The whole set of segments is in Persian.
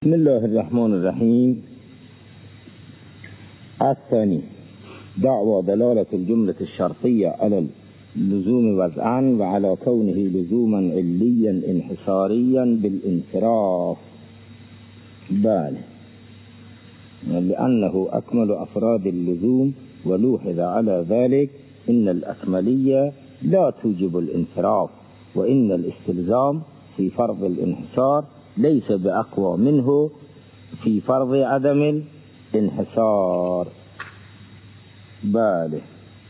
بسم الله الرحمن الرحیم. الثانی دعوى دلالة الجملة الشرطية على اللزوم وضعا وعلى كونه لزوما عليا انحصاريا بالانصراف. بله، لأنه أكمل أفراد اللزوم، ولوحظ على ذلك إن الأكملية لا توجب الانصراف، وإن الاستلزام في فرض الانحصار ليس بأقوى منه في فرض عدم الانحصار. بله،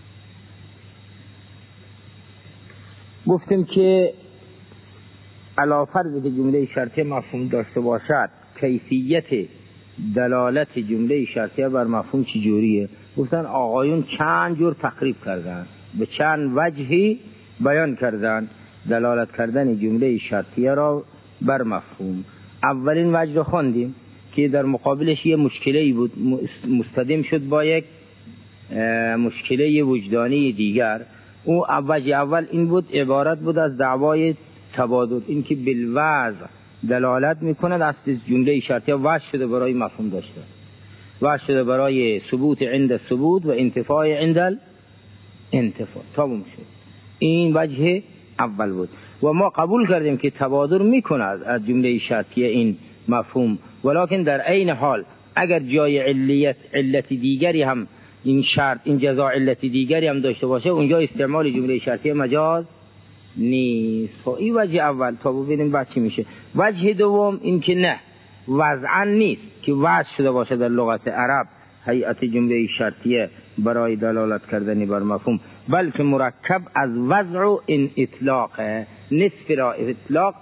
گفتیم که علی فرض که جمله شرطیه مفهوم داشته باشد، کیفیت دلالت جمله شرطیه بر مفهوم چجوریه؟ گفتن آقایون چند جور تقریب کردن، به چند وجهی بیان کردن دلالت کردن جمله شرطیه را بر مفهوم. اولین وجه رو خواندیم که در مقابلش یه مشکلی بود، مستدیم شد با یک مشکلی وجدانی دیگر. او وجه اول این بود، عبارت بود از دعوای تبادل، این که بالوضع دلالت میکند از جمله شرطیه وجه شده برای مفهوم داشته، وجه شده برای ثبوت عند الثبوت و انتفاع عند الانتفاع. تمام شد. این وجه اول بود و ما قبول کردیم که تبادل میکند از جمله شرطیه این مفهوم، ولکن در عین حال اگر جای علت دیگری هم این شرط، این جزا علت دیگری هم داشته باشه، اونجا استعمال جمله شرطیه مجاز نیست. این وجه اول. تا ببینیم بعد چی میشه. وجه دوم این که نه، وضعا نیست که وضع شده باشه در لغت عرب هیئت جمله شرطیه برای دلالت کردن بر مفهوم، بلکه مرکب از وضع و این اطلاق. نصف را اطلاق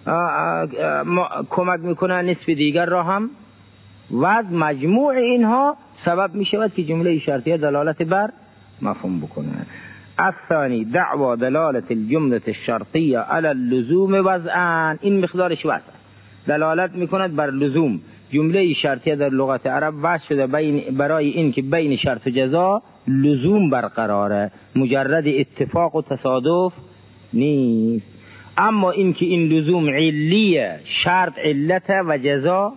کمک میکنه، نصف دیگر را هم وضع. مجموع اینها سبب میشود که جمله شرطیه دلالت بر مفهوم بکنه. الثانی دعوى دلالة الجملة الشرطية على اللزوم وضعا. این مقدارش وضع دلالت میکند بر لزوم. جمله شرطیه در لغت عرب وضع شده برای این که بین شرط و جزا لزوم برقراره، مجرد اتفاق و تصادف نیست. اما این که این لزوم علیه، شرط علت و جزا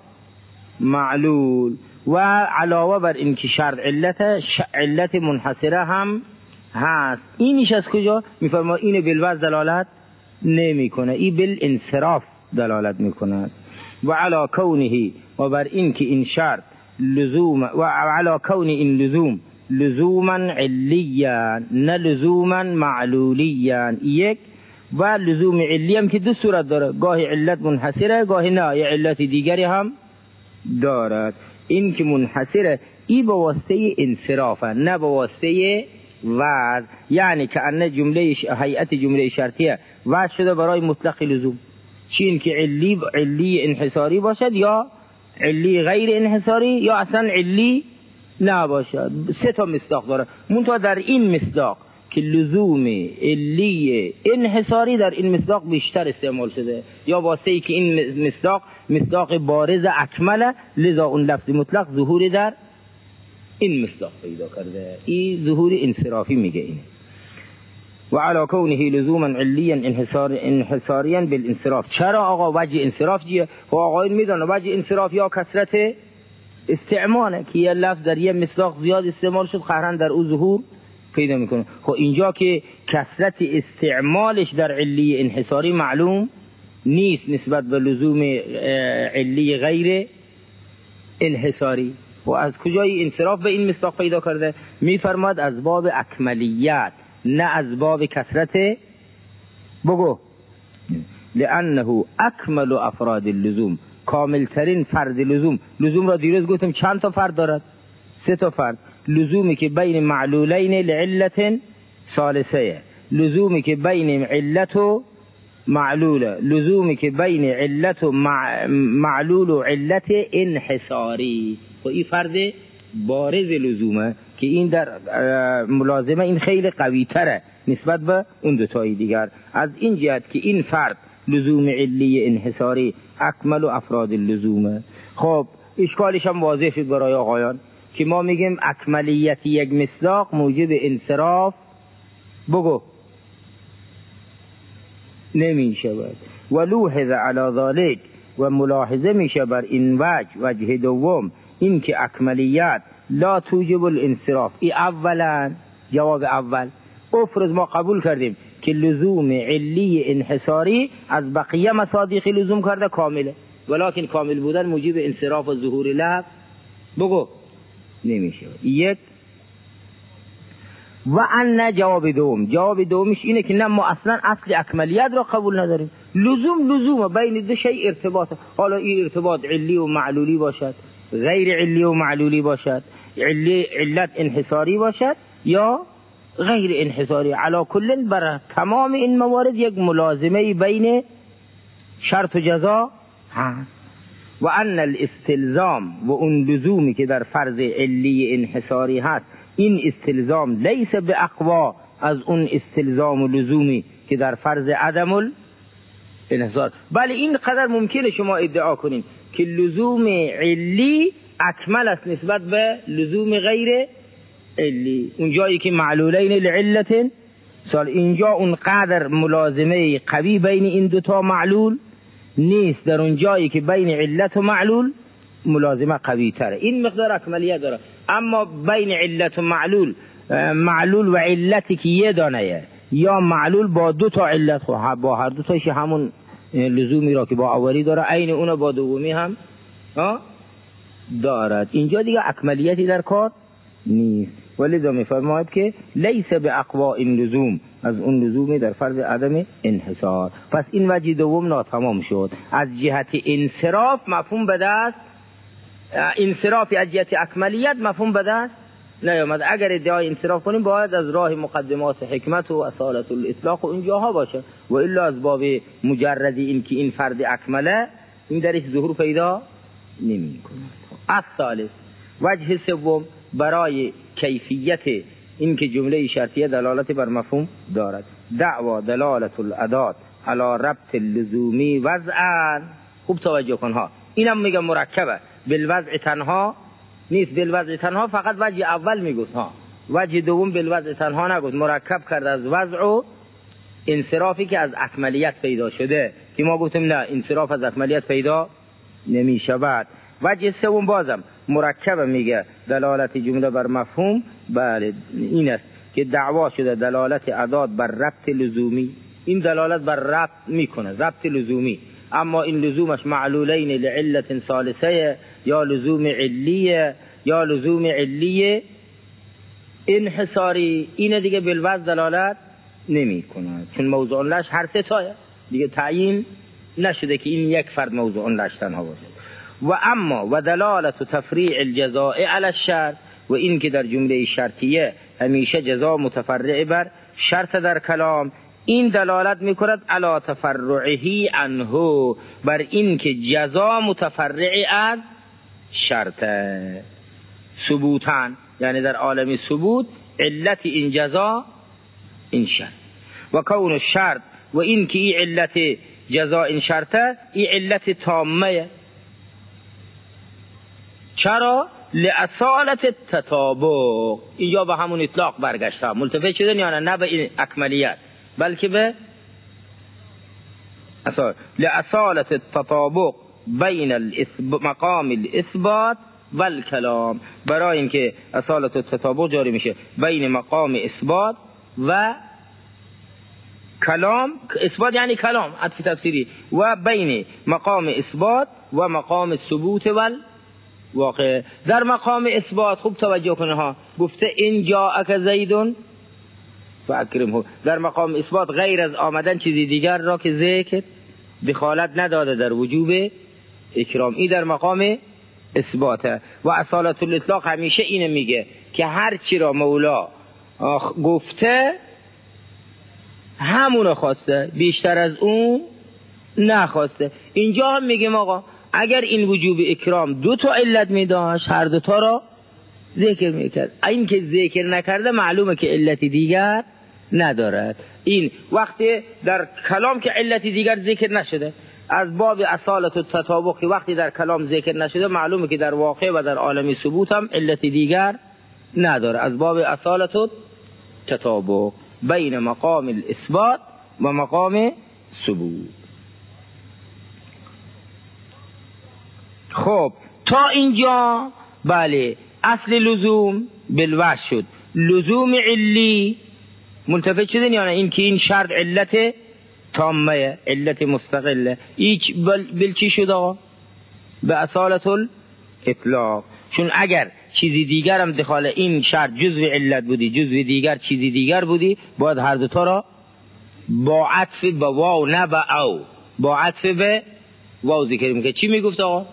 معلول، و علاوه بر این که شرط علت منحصره هم هست. اینش از کجا میفرما؟ اینه بالوضع دلالت نمیکنه، این بالانصراف دلالت میکنه. و علی کونه، و بر این که این شرط لزوم، و علی کون این لزوم لزوما علیا نه لزوما معلولیا. یک، و لزوم علی هم که دو صورت داره، گاهی علت منحصره، گاهی نه یه علت دیگری هم دارد. این که منحصره ای به واسطه انصرافه، نه به واسطه وضع. یعنی که ان جمله هیئت جمله شرطیه وضع شده برای مطلق لزوم، چین که علی انحصاری باشد یا علی غیر انحصاری یا اصلا علی نباشد. سه تا مصداق داره. منتها در این مصداق که لزوم علی انحصاری در این مصداق بیشتر استعمال شده، یا واسه ای که این مصداق بارز اکمله، لذا اون لفظ مطلق ظهور در این مصداق پیدا کرده. این ظهور انصرافی میگه اینه. و علی کونه لزوما علیا انحصاریا بالانصراف. چرا آقا وجه انصراف چیه؟ خب آقایون میدونن وجه انصراف یا کثرت استعماله که یه لفظ در یه مصداق زیاد استعمال شد، قهرن در او ظهور پیدا میکنه. خب اینجا که کثرت استعمالش در علی انحصاری معلوم نیست نسبت به لزوم علی غیر انحصاری، و از کجای انصراف به این مصداق پیدا کرده؟ میفرماد از باب اکملیت، نه از باب کثرت. بگو لانه اکمل افراد اللزوم، کامل ترین فرد لزوم. لزوم را دیروز گفتم چند تا فرد دارد؟ سه تا فرد. لزومی که بین معلولین لعلت ثالثه، لزومی که بین علت و معلوله، لزومی که بین علت و معلول و علت انحصاری. و این فرد بارز لزومه که این در ملازمه این خیلی قوی تره نسبت به اون دوتای دیگر، از این جهت که این فرد لزوم علی انحصاری اکمل و افراد اللزومه. خب اشکالش هم واضح شد برای آقایان که ما میگیم اکملیت یک مصداق موجب انصراف بگو نمی شود. و لوحظ علی ذلك و ملاحظه میشه بر این وجه دوم، این که اکملیت لا توجب الانصراف. ای اولا جواب اول. افرض ما قبول کردیم که لزوم علی انحصاری از بقیه مصادیق لزوم کرده کامله، ولکن کامل بودن موجب انصراف و ظهور لفظ بگو نمیشه. یک. و ان جواب دومش اینه که نه، ما اصلا اصل اکملیت را قبول نداریم. لزوم بین دو شیء ارتباط، حالا این ارتباط علی و معلولی باشد، غیر علی و معلولی باشد، علت انحصاری باشد یا غیر انحصاری، علا کل بر تمام این موارد یک ملازمه بین شرط و جزا هست. و ان الاستلزام و اون لزومی که در فرض علی انحصاری هست، این استلزام لیس به اقوا از اون استلزام و لزومی که در فرض عدم الانحصار. بله این قدر ممکنه شما ادعا کنین که لزوم علی اکمل است نسبت به لزوم غیر علی، اون جایی که معلولین لعلت سال، اینجا اون قدر ملازمه قوی بین این دوتا معلول نیست، در اون جایی که بین علت و معلول ملازمه قوی تره، این مقدار اکملیت داره. اما بین علت و معلول و علتی که یه دانه یا معلول با دو تا علت، با هر دو تاش همون لزومی را که با اولی داره عین اون با دومی هم دارد، اینجا دیگه اکملیتی در کار نیست. ولذا میفرماید که لیس به اقوا این لزوم از اون لزومی در فرض عدم انحصار. پس این وجه دوم ناتمام شد. از جهت انصراف مفهوم به دست، انصرافی از جهت اکملیت مفهوم به دست نیامد. اگر ادعای انصراف کنیم باید از راه مقدمات حکمت و اصالت الاطلاق و اینجاها باشه، و الا از باب مجردی این که این فرد اکمله این درش ظهور پیدا نمی کنه. الثالث وجه سوم برای کیفیت این که جمله شرطیه دلالت بر مفهوم دارد. دعوا دلالت الادات علی ربط اللزومی وضعا. خوب توجه کن ها، اینم میگه مرکبه، بالوضع تنها نیست، بالوضع تنها فقط وجه اول میگوست ها، وجه دوم بالوضع تنها نگوست، مرکب کرده از وضع و انصرافی که از اکملیت پیدا شده، که ما گفتیم نه انصراف از اکملیت پیدا نمی شود. وجه سوم بازم مرکب میگه دلالت جمله بر مفهوم، بله این است که دعوا شده دلالت ادات بر ربط لزومی، این دلالت بر ربط میکنه، ربط لزومی، اما این لزومش معلولین لعلت ثالثه یا لزوم علیه یا لزوم علیه انحصاری، این دیگه بالوضع دلالت نمی کند، چون موضوع لش هر سه تایه دیگه تعیین نشده که این یک فرد موضوع لش تنها باشه. و اما و دلالت تفریع الجزاء علی الشرط، و این که در جمله شرطیه همیشه جزا متفرع بر شرط در کلام، این دلالت میکند علی تفرعه عنه، بر این که جزا متفرع از شرط ثبوتن، یعنی در عالم ثبوت علت این جزا این شرط، و کون الشرط و این که این علت جزا این شرطه این علت تامه. چرا؟ لأصالت التطابق، اینجا به همون اطلاق برگشته، ملتفت شدن یا نه به این اکملیت بلکه به لأصالت التطابق بین مقام الاثبات و الکلام، برای اینکه اصالت التطابق جاری میشه بین مقام اثبات و کلام، اثبات یعنی کلام عطف تفسیری، و بین مقام اثبات و مقام ثبوت و واقع. در مقام اثبات خوب توجه کنه ها، گفته این جاءک زیدون فاکرمه، در مقام اثبات غیر از آمدن چیزی دیگر را که ذکر دخالت نداده در وجوب اکرام، این در مقام اثباته. و اصالت الاطلاق همیشه اینه میگه که هر چی را مولا گفته همونو خواسته، بیشتر از اون نخواسته. اینجا هم میگیم آقا اگر این وجوب اکرام دو تا علت میداشت هر دو تا را ذکر میکرد، این که ذکر نکرده معلومه که علتی دیگر ندارد. این وقتی در کلام که علتی دیگر ذکر نشده، از باب اصالت و تطابق وقتی در کلام ذکر نشده معلومه که در واقع و در عالم ثبوت هم علتی دیگر نداره، از باب اصالت و تطابق بین مقام الاثبات و مقام ثبوت. خب تا اینجا بله اصل لزوم بالوجه شد. لزوم علی منتفع شدن یا نه؟ این که این شرط علت تامه، علت مستقله. ایچ بل چی شد آقا؟ به اصالت الاطلاق. چون اگر چیزی دیگر هم دخال این شرط جزو علت بودی، جزو دیگر چیزی دیگر بودی، باید هر دوتا را با عطف به واو نه به او، با عطف به واو ذکر میکنه. چی میگفت آقا؟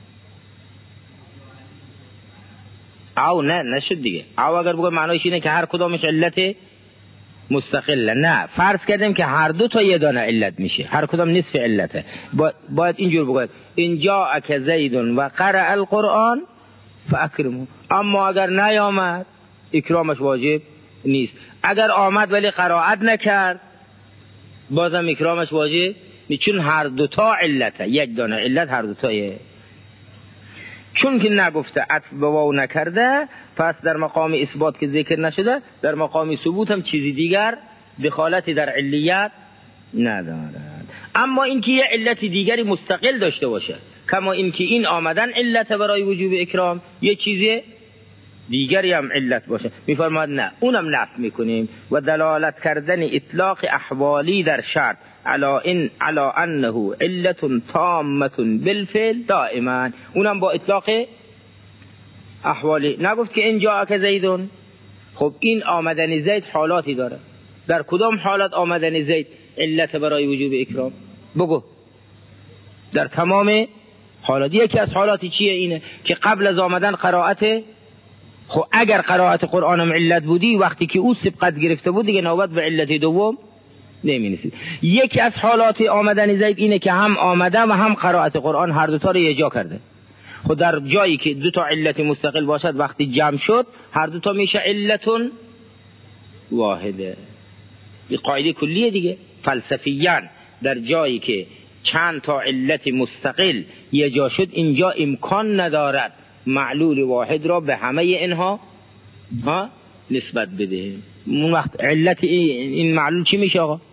او نه نشد دیگه. او اگر بگه معنیش اینه که هر کدامش علت مستقله، نه فرض کردیم که هر دو تا یه دانه علت میشه، هر کدام نصف علته. باید اینجور بگه ان جاءک زید و قرأ القرآن فاکرمه. اما اگر نیامد اکرامش واجب نیست. اگر آمد ولی قرائت نکرد بازم اکرامش واجب نیست، چون هر دو تا علته، یک دانه علت هر دو تایه. چون که نگفته عطف به واو نکرده، پس در مقام اثبات که ذکر نشده، در مقام ثبوت هم چیزی دیگر دخالتی در علیت ندارد. اما این که یه علت دیگری مستقل داشته باشه، کما این که این آمدن علت برای وجوب اکرام، یه چیز دیگری هم علت باشه، میفرماد نه، اونم نفی میکنیم. و دلالت کردن اطلاق احوالی در شرط علی انه علت تامه بالفعل دائما، اونم با اطلاق احوالی. نگفت که ان جاءک زیدون. خب این آمدن زید حالاتی داره، در کدام حالت آمدن زید علت برای وجوب اکرام؟ بگو. در تمام حالات. یکی از حالاتی چیه؟ اینه که قبل از آمدن قرائت. خب اگر قرائت قرآنم علت بودی، وقتی که او سبقت گرفته بود دیگه نوبت به علت دوم نمی‌رسید. یکی از حالات آمدن زید اینه که هم آمده و هم قرائت قرآن هر دو تا رو یه جا کرده. خب در جایی که دو تا علت مستقل باشد، وقتی جمع شد هر دو تا میشه علتون واحده. این قاعده کلیه دیگه. فلسفیان در جایی که چند تا علت مستقل یه جا شد، اینجا امکان ندارد معلول واحد را به همه اینها نسبت بده. اون وقت علت این معلول چی میشه آقا؟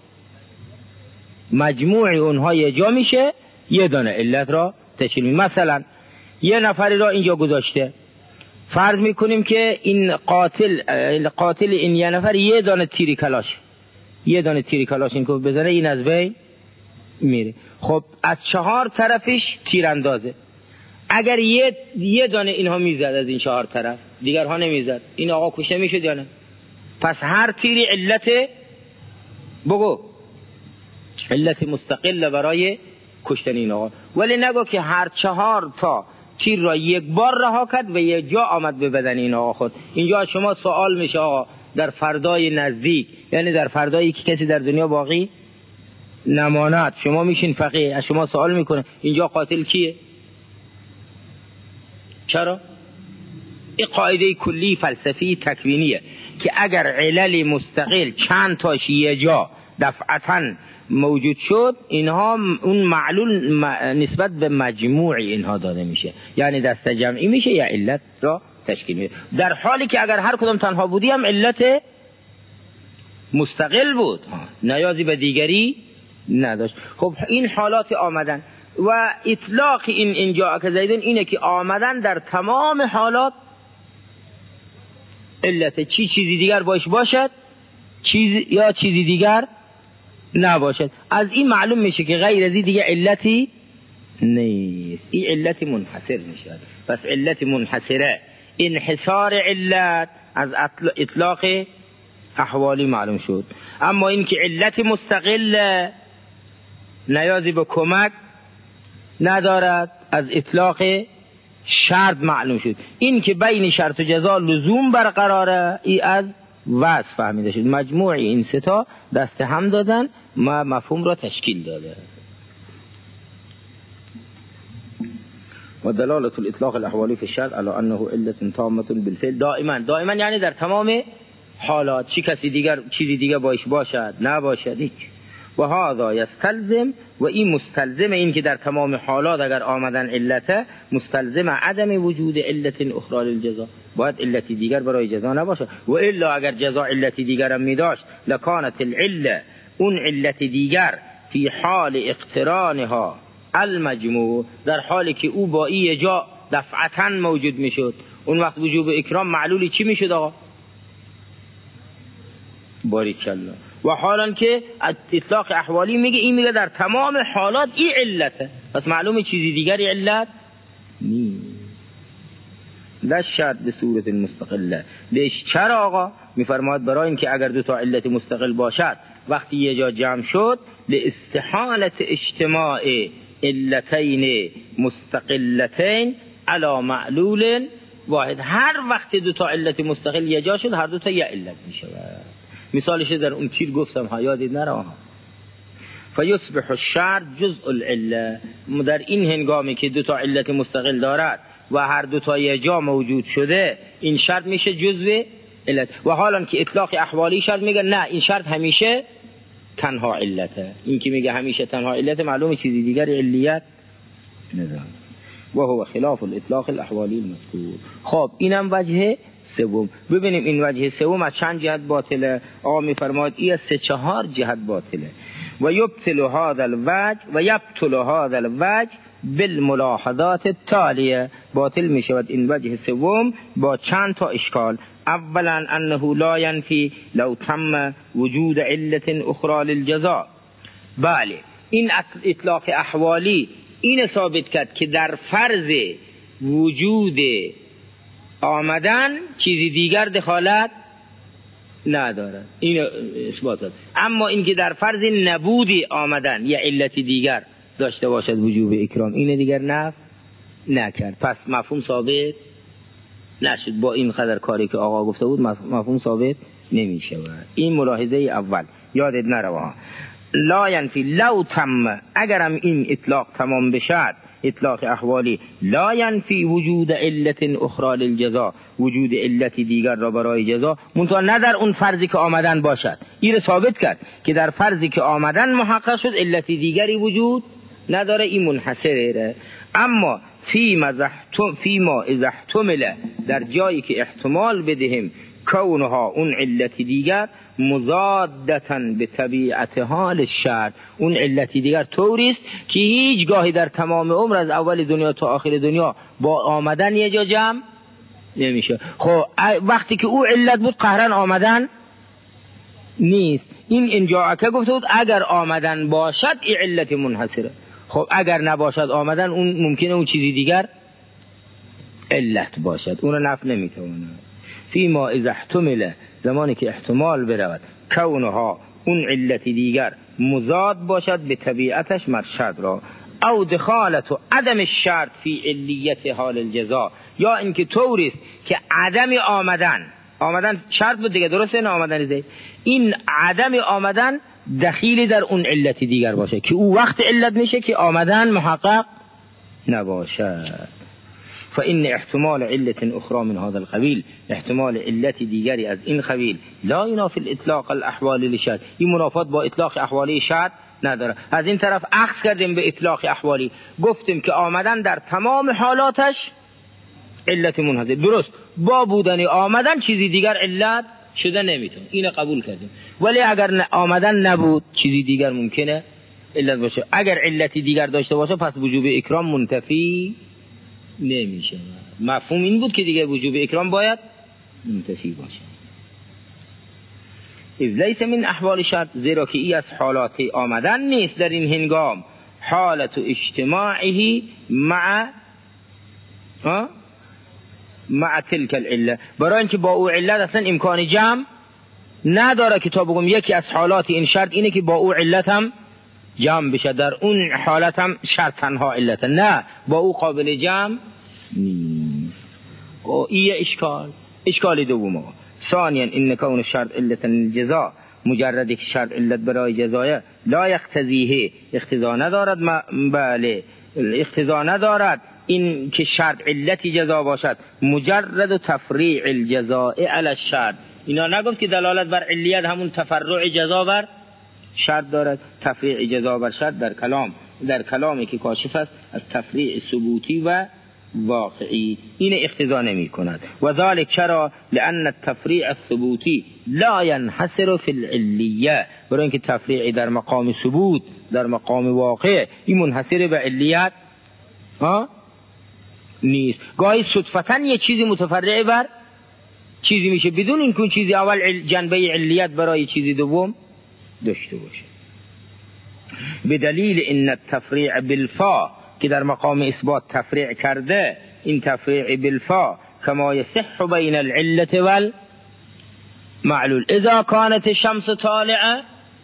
مجموع اونها یه جا میشه، یه دانه علت را تشکیل میده. مثلا یه نفری را اینجا گذاشته، فرض میکنیم که این قاتل این یه نفر یه دانه تیری کلاش این که بزنه، این از بین میره. خب از 4 طرفش تیر اندازه. اگر یه دانه اینها میزد از این 4 طرف، دیگرها نمیزد، این آقا کشته میشد یا نه؟ پس هر تیری علت، بگو، علت مستقل برای کشتن این آقا. ولی نگو که هر 4 تا تیر را یک بار رها کرد و یه جا آمد به بدن این آقا خود. اینجا شما سوال میشه آقا در فردای نزدیک، یعنی در فردایی که کسی در دنیا باقی نماند، شما میشین فقیه، از شما سوال میکنه اینجا قاتل کیه؟ چرا؟ این قاعده کلی فلسفی تکوینیه که اگر علل مستقل چند تاش یه جا دفعتاً موجود شد، اینها اون معلول نسبت به مجموع اینها داده میشه، یعنی دسته جمعی میشه یا علت را تشکیل میده. در حالی که اگر هر کدام تنها بودی هم علت مستقل بود، نیازی به دیگری نداشت. خب این حالات آمدن و اطلاق این اینجا که زیدن اینه که آمدن در تمام حالات علت، چیزی دیگر باشد یا چیزی دیگر نباشد. از این معلوم میشه که غیر از این دیگه علتی نیست، این علت منحصر میشه. پس علت منحصره انحصار علت از اطلاق احوالی معلوم شد. اما این که علت مستقل نیازی به کمک ندارد از اطلاق شرط معلوم شد. این که بین شرط و جزا لزوم برقراره، ای از وصف فهمیده شد. مجموع این سه تا دست هم دادن و مفهوم را تشکیل داده. و دلالت الاطلاق الاحوالی فی الشرع علی انه علت تامه بالفعل دائما یعنی در تمام حالات، چیزی دیگر باشد نباشد هیچ. و هذا یستلزم، و این مستلزم این که در تمام حالات اگر آمدن علته، مستلزم عدم وجود علت اخرى للجزا، باید علتی دیگر برای جزا نباشه. و الا اگر جزا علتی دیگر هم می داشت، لکانت العله، اون علت دیگر فی حال اقترانها المجموع، در حالی که او با این جا دفعتاً موجود میشد، اون وقت وجوب اکرام معلولی چی میشد آقا؟ باریکالله. و حالا که اطلاق احوالی میگه، این میگه در تمام حالات این علته، پس معلومه چیزی دیگری علت نیست. لا شرط به صورت مستقله. لیش چرا آقا؟ میفرماد برای اینکه اگر دو تا علت مستقل باشد وقتی یه جا جمع شد لاستحالة اجتماع علتین مستقلتین علی معلول واحد. هر وقت دو تا علت مستقل یه جا شد هر دو تا یه علت میشه. مثالش در اون تیر گفتم ها، یادید نره. فیصبح الشرط جزء العله. در این هنگامی که دو تا علت مستقل دارد و هر دو تا یه جا موجود شده، این شرط میشه جزء علت. و حالا که اطلاق احوالی شرط میگه نه، این شرط همیشه تنها علته. این که میگه همیشه تنها علت معلومه چیزی دیگری علیت نداره. و هو خلاف الاطلاق الاحوالی المذکور. خب اینم وجه سوم. ببینیم این وجه سوم از چند جهت باطله. آقا میفرماید این از 3-4 جهت باطله. و یبطل هذا الوجه و یبطل هذا الوجه بالملاحظات التاليه. باطل میشود این وجه سوم با چند تا اشکال. اولا انه لا ينفي لو تم وجود علت اخرى للجزاء. بله، این اطلاق احوالی این ثابت کرد که در فرض وجود آمدن چیزی دیگر دخالت ندارد، این اثبات است. اما اینکه در فرض نبود آمدن یا علت دیگر داشته باشد وجوب اکرام، این دیگر نکرد. پس مفهوم ثابت نشد. با این قدر کاری که آقا گفته بود مفهوم ثابت نمیشه. این ملاحظه اول یادت نره. لا ینفی لو تم، اگرم این اطلاق تمام بشد، اطلاق احوالی، لا ینفی وجود علت اخرى للجزاء، وجود علت دیگر را برای جزا، منتها نه در اون فرضی که آمدن باشد. این را ثابت کرد که در فرضی که آمدن محقق شد علت دیگری وجود نداره، این منحصره. اما فیما اذا احتمل، در جایی که احتمال بدهم کونها اون علت دیگر مضادتن به طبیعت حال شرط، اون علت دیگر طوریست که هیچ گاهی در تمام عمر از اول دنیا تا آخر دنیا با آمدن یه جا جمع نمیشه. خب وقتی که او علت بود قهرن آمدن نیست. این اینجا که گفته بود اگر آمدن باشد این علت منحصره. خب اگر نباشد آمدن، اون ممکنه اون چیزی دیگر علت باشد، اون رو نفی نمیتونه. فیما اذا احتمل، زمانی که احتمال برود کونها اون علت دیگر مضاد باشد به طبیعتش مرشد را، او دخالت و عدم الشرط فی علیت حال الجزا، یا اینکه طوریست که عدم آمدن شرط بود دیگه، درسته؟ نه آمدن زید، این عدم آمدن دخیل در اون علت دیگر باشه که او وقت علت میشه که آمدن محقق نباشد. فإن احتمال علت اخرى من هذا القبیل، احتمال علت دیگری از این قبیل، لا ينافي الاطلاق الاحوالی لشرط، این منافات با اطلاق احوالی شرط نداره. از این طرف اخذ کردیم به اطلاق احوالی، گفتیم که آمدن در تمام حالاتش علت منحصر، درست، با بودن آمدن چیزی دیگر علت شده نمیتونه، اینو قبول کردیم. ولی اگر آمدن نبود چیزی دیگر ممکنه علت باشه. اگر علتی دیگر داشته باشه پس وجوب اکرام منتفی نمیشه. مفهوم این بود که دیگه وجوب اکرام باید منتفی باشه. اذ لیس من احوال شرط، زیرا که ای از حالات آمدن نیست در این هنگام، حالت اجتماعی مع تلك العله، برای اینکه با او علت اصلا امکان جمع نداره که تا بگم یکی از حالات این شرط اینه که با او علت هم جمع بشه، در اون حالت هم شرط تنها علت، نه، با او قابل جمع نیست. این اشکال دوم. ثانیا ان کون شرط علت الجزاء، مجرد که شرط علت برای جزایه، لا یقتضیه، اقتضا ندارد، بله اقتضا ندارد این که شرط علتی جزا باشد، مجرد تفریع الجزاء علی الشرط. اینا نگفت که دلالت بر علیت همون تفرع جزا بر شرط دارد. تفریع جزا بر شرط در کلامی که کاشف است از تفریع ثبوتی و واقعی این اقتضا نمی کند. و ذلك چرا؟ لأن التفریع الثبوتی لا ينحصر في العلیه، برای اینکه تفریعی در مقام ثبوت، در مقام واقع، این منحصر به علیت نیست. گاهی صدفتاً یه چیزی متفرع بر چیزی میشه بدون اینکه اون چیزی اول جنبه علیت برای چیزی دوم داشته باشه. به دلیل ان التفریع بالفا، که در مقام اثبات تفریع کرده، این تفریع بالفا کما یصح بین العلة والمعلول اذا كانت الشمس طالعه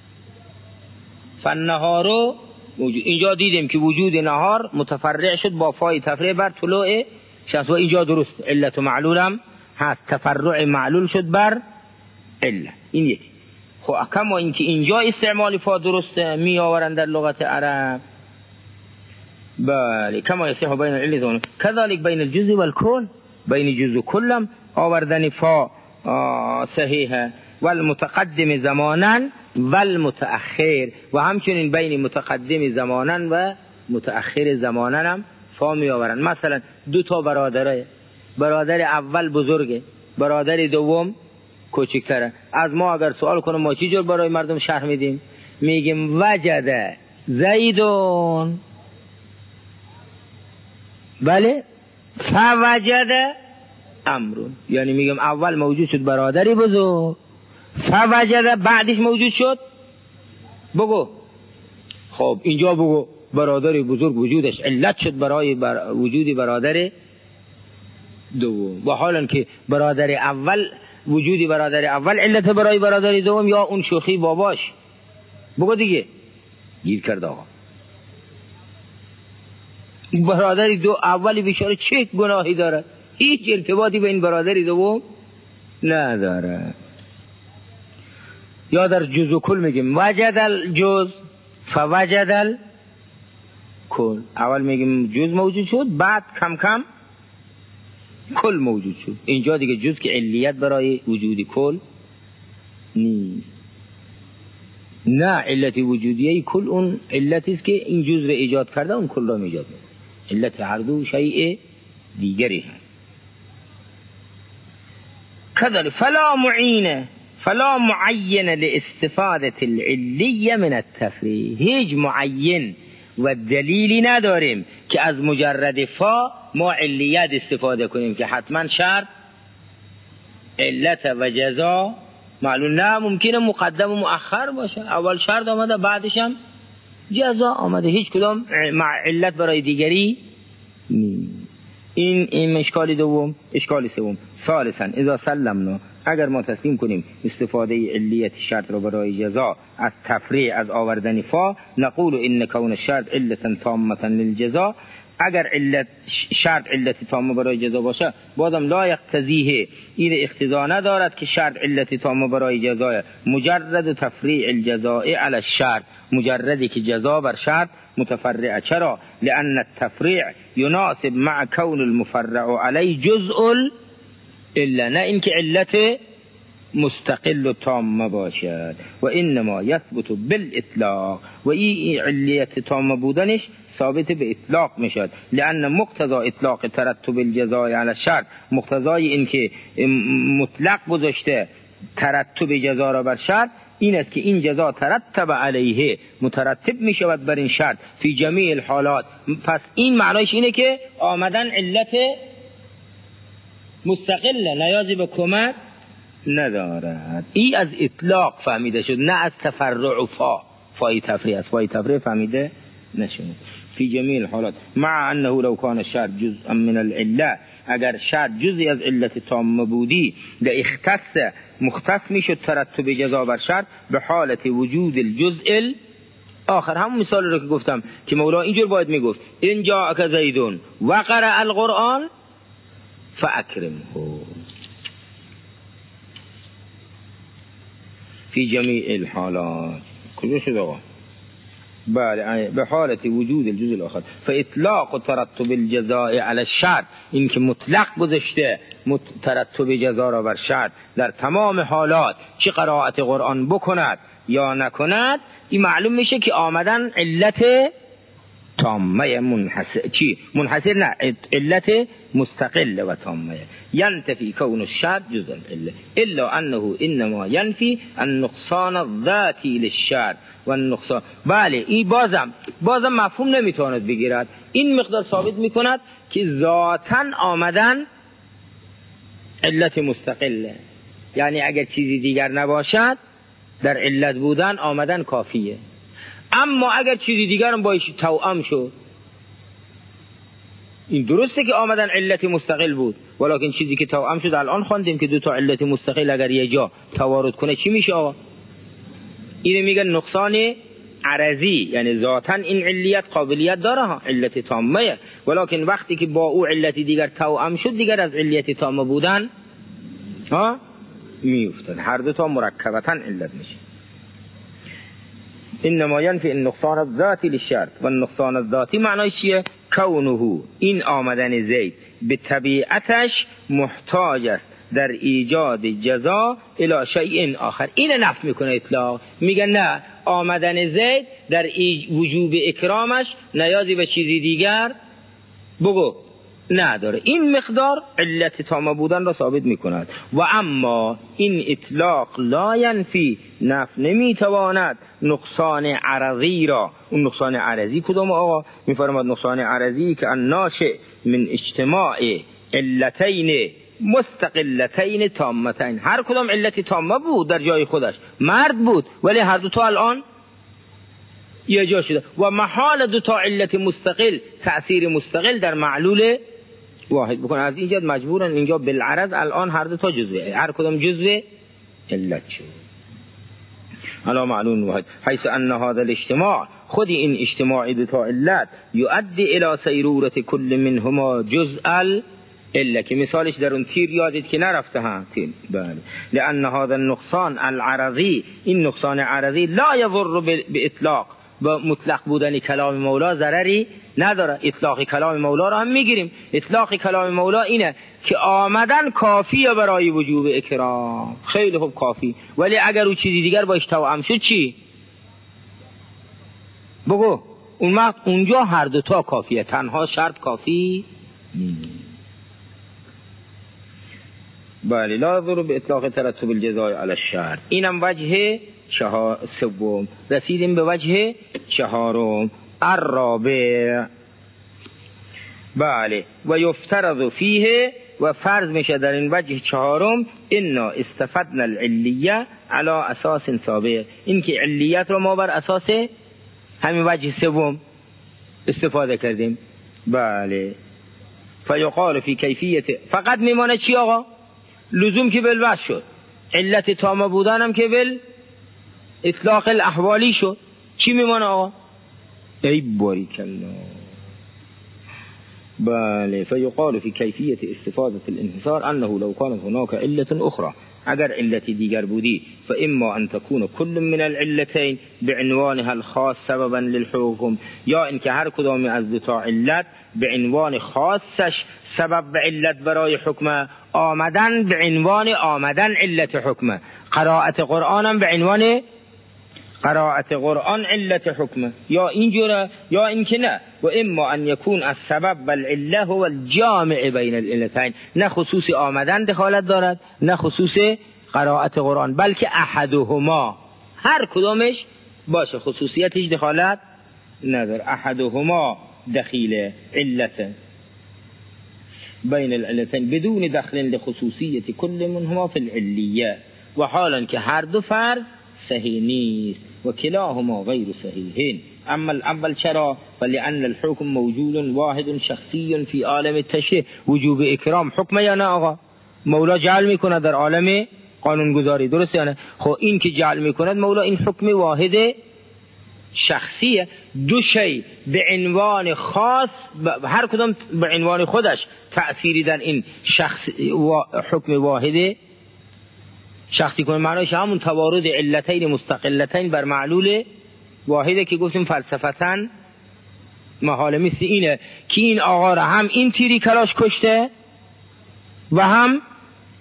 فالنهار. اینجا دیدیم که وجود نهار متفرع شد با فای تفریع بر طلوع شمس، و اینجا درست علت و معلولم هست، تفرع معلول شد بر علت. این یکی. خب کما اینکه اینجا استعمال فا درسته می آورند در لغت عرب، بله کما یصح بین العلة كذلك بین الجزء والکل، بین جزء و کلم آوردن فا صحیحه. والمتقدم زمانا والمتأخر، و همچنین بین متقدم زمانا و متأخر زمانا هم فا می آورند. مثلا دو تا برادره، برادر اول بزرگه، برادر دوم کوچکتره. از ما اگر سوال کنم ما چی جور برای مردم شرح میدیم؟ میگیم وجد زیدون، بله، فوجد امرون، یعنی میگم اول موجود شد برادری بزرگ، فوجد بعدش موجود شد، بگو خب اینجا بگو برادری بزرگ وجودش علت شد برای وجودی برادر دوم، و حالا که برادر اول وجودی برادر اول علت برای برادر دوم، یا اون شوخی باباش، بگو دیگه گیر کرد آقا. برادری دو اولی بیچاره چه گناهی داره؟ هیچ ارتباطی به این برادری دوم نداره. یا در جز و کل میگیم وجد الجز فوجد الکل، اول میگیم جز موجود شد، بعد کم کم کل موجود شد. اینجا دیگه جز که علیت برای وجودی کل نیست، نه علت وجودیه کل اون علتی است که این جز رو ایجاد کرده، اون کل رو ایجاد کرده. علت هر دو شیء دیگری هست. كذلك فلا معين لاستفادة العلیه من التفریع، هیچ معین و دلیلی نداریم که از مجرد فا ما علیت استفاده کنیم که حتما شرط علت و جزا معلوم، نه ممکنه مقدم و مؤخر باشه، اول شرط آمده بعدش هم جزا آمده، هیچ کدام علت برای دیگری نیست. این اشکال دوم. اشکال سوم، ثالثا اذا سلمنا، اگر ما تسلیم کنیم استفاده علیت شرط را برای جزا از تفریع، از آوردن فا، نقول ان کون الشرط علتا تامه للجزا، اگر شرط علت تامه برای جزا باشه، بازم لا یقتضیه، این اقتضا ندارد که شرط علت تامه برای جزا، مجرد تفریع الجزاء علی الشرط، مجردی که جزا بر شرط متفرعه. چرا؟ لان التفریع يناسب مع كون المفرع علی جزء الا، نه اینکه علت مستقل و تام باشد، و انما یثبت بالاطلاق، و این علیت تام بودنش ثابت به اطلاق میشد. لان مقتضا اطلاق ترتب الجزاء علی الشرط، مقتضای این که مطلق گذاشته ترتب جزا را بر شرط این است که این جزا ترتب علیه، مترتب می شود بر این شرط فی جمیع الحالات. پس این معنایش اینه که آمدن علت مستقله، نیازی به کمک ندارد. این از اطلاق فهمیده شد، نه از تفرع و فای تفریع. از فای تفریع فهمیده نشد. فی جمیع الحالات مع انه لو کان الشرط جزءا من العله، اگر شرط جزئی از علت تامه بودی، لاختص مختص میشد ترتب جزا بر شرط به حالت وجود الجزء آخر. همون مثال رو که گفتم که مولا اینجور باید میگفت ان جاءک زیدون و قرأ القرآن فاکرمه فی جمیع الحالات. کجا شد آقا؟ بله، به حالت وجود الجزء الاخر. فاطلاق ترتب الجزاء علی الشرط، این که مطلق گذاشته ترتب جزا را بر شرط در تمام حالات، چه قرائت قرآن بکند یا نکند، این معلوم میشه که آمدن علت تامه منحصر چی؟ منحصر نه، علت مستقل و تامه. ینتفی کون الشرط جزء العله الا انه انما ینفی النقصان الذاتی للشرط و النقصان. بله این بازم مفهوم نمیتواند بگیرد. این مقدار ثابت میکند که ذاتاً آمدن علت مستقله، یعنی اگر چیزی دیگر نباشد در علت بودن آمدن کافیه. اما اگر چیزی دیگر هم باش توأم شد، این درسته که آمدن علت مستقل بود، ولیکن چیزی که توأم شد الان خواندیم که دو تا علت مستقل اگر یه جا توارد کنه چی میشه آقا؟ اینو میگن نقصان عرضی، یعنی ذاتاً این علیت قابلیت داره ها، علت تامه، ولیکن وقتی که با او علت دیگر توأم شد دیگر از علت تامه بودن ها میافتاد، هر دو تا مرکبتاً علت میشه. انما ینفی النقصان الذاتی للشرط و النقصان الذاتی معنای چیه؟ کونه، این آمدن زید به طبیعتش محتاج است در ایجاد جزا الی شیء آخر. این نفی میکنه اطلاق، میگن نه، آمدن زید در وجوب اکرامش نیازی به چیزی دیگر بگو نداره. این مقدار علت تامه بودن را ثابت میکند. و اما این اطلاق لا ینفی، نفی نمیتواند نقصان عرضی را. اون نقصان عرضی کدوم آقا؟ میفرماد نقصان عرضی که الناشئ من اجتماع علتین مستقلتین تامتین، هر کدام علت تامه بود در جای خودش، مرد بود ولی هر دو تا الان یه جا شده و محال دو تا علت مستقل تأثیر مستقل در معلول واحد بکنه. از اینجا مجبورن اینجا بالعرض الان هر دو تا جزوه، هر کدام جزوه علت شد علا معلول واحد، حیث ان هذا الاجتماع، خود این اجتماع دو تا علت، یؤدی الی سیرورت کل منهما جزء الا، که مثالش در اون تیر یادید که نرفته ها تیر. بله، لان هذا النقصان العرضی، این نقصان عرضی لا یضر باطلاق، با مطلق بودن کلام مولا ضرری نداره. اطلاق کلام مولا را هم میگیریم، اطلاق کلام مولا اینه که آمدن کافیه برای وجوب اکرام، خیلی خوب کافی، ولی اگر او چیزی دیگر باش توأم شد چی؟ بگو اونجا هر دو تا کافیه، تنها شرط کافی بله. لا يضر باطلاق ترتب الجزاء على الشرط. اینم وجه سوم. رسیدیم به وجه چهارم، الرابع. بله، و یفترض فیه، و فرض میشه در این وجه چهارم، انا استفدنا العلیه علی اساس سابق، این که علیت رو ما بر اساس همین وجه سوم استفاده کردیم. بله، فیقال فی کیفیت، فقط میمانه چی آقا؟ لزوم که بالوجه شد، علت تامه بودنم که بال اطلاق الاحوالی شد، چی میمانه آقا؟ ای باریک الله. بله، فیقال فی کیفیت استفاده الانحصار انه لو كانت هناك علت اخرى، اگر علتی دیگر بودی، فاما ان تكون كل من العلتين بعنوانها الخاص سببا للحكم، یا اینکه هر کدام از دو تا علت به عنوان خاصش سبب به علت برای حکم، آمدن به عنوان آمدن علت حکم، قرائت قرآنم به عنوان قرائت قرآن علت حکم، یا اینجوره یا اینکه نه. و اما ان یکون السبب والعله هو الجامع بین العلتین، نه خصوص آمدن دخالت دارد نه خصوص قرائت قرآن، بلکه احدهما، هر کدامش باشه خصوصیتش دخالت نداره، احدهما دخیل علت بین العلتین بدون دخل لخصوصیت کل منهما فی العلیه، و حالا که هر دو فرد صحیح نیست و کلاهما غیر صحیحین. اما الاول چرا؟ فلان الحكم موجود واحد شخصی فی عالم التشریع، وجوب اکرام حکم یا نه آقا؟ مولا جعل میکنه در عالم قانونگذاری، درسته یا نه؟ خب این که جعل میکنه مولا، این حکم واحد شخصیه، دو شی به عنوان خاص، هر کدام به عنوان خودش تأثیری در این شخص حکم واحد شخصی کنه، معنیش همون توارد علتین مستقلتین بر معلول واحده که گفتیم فلسفتاً محال مثل اینه که این آقا را هم این تیری کلاش کشته و هم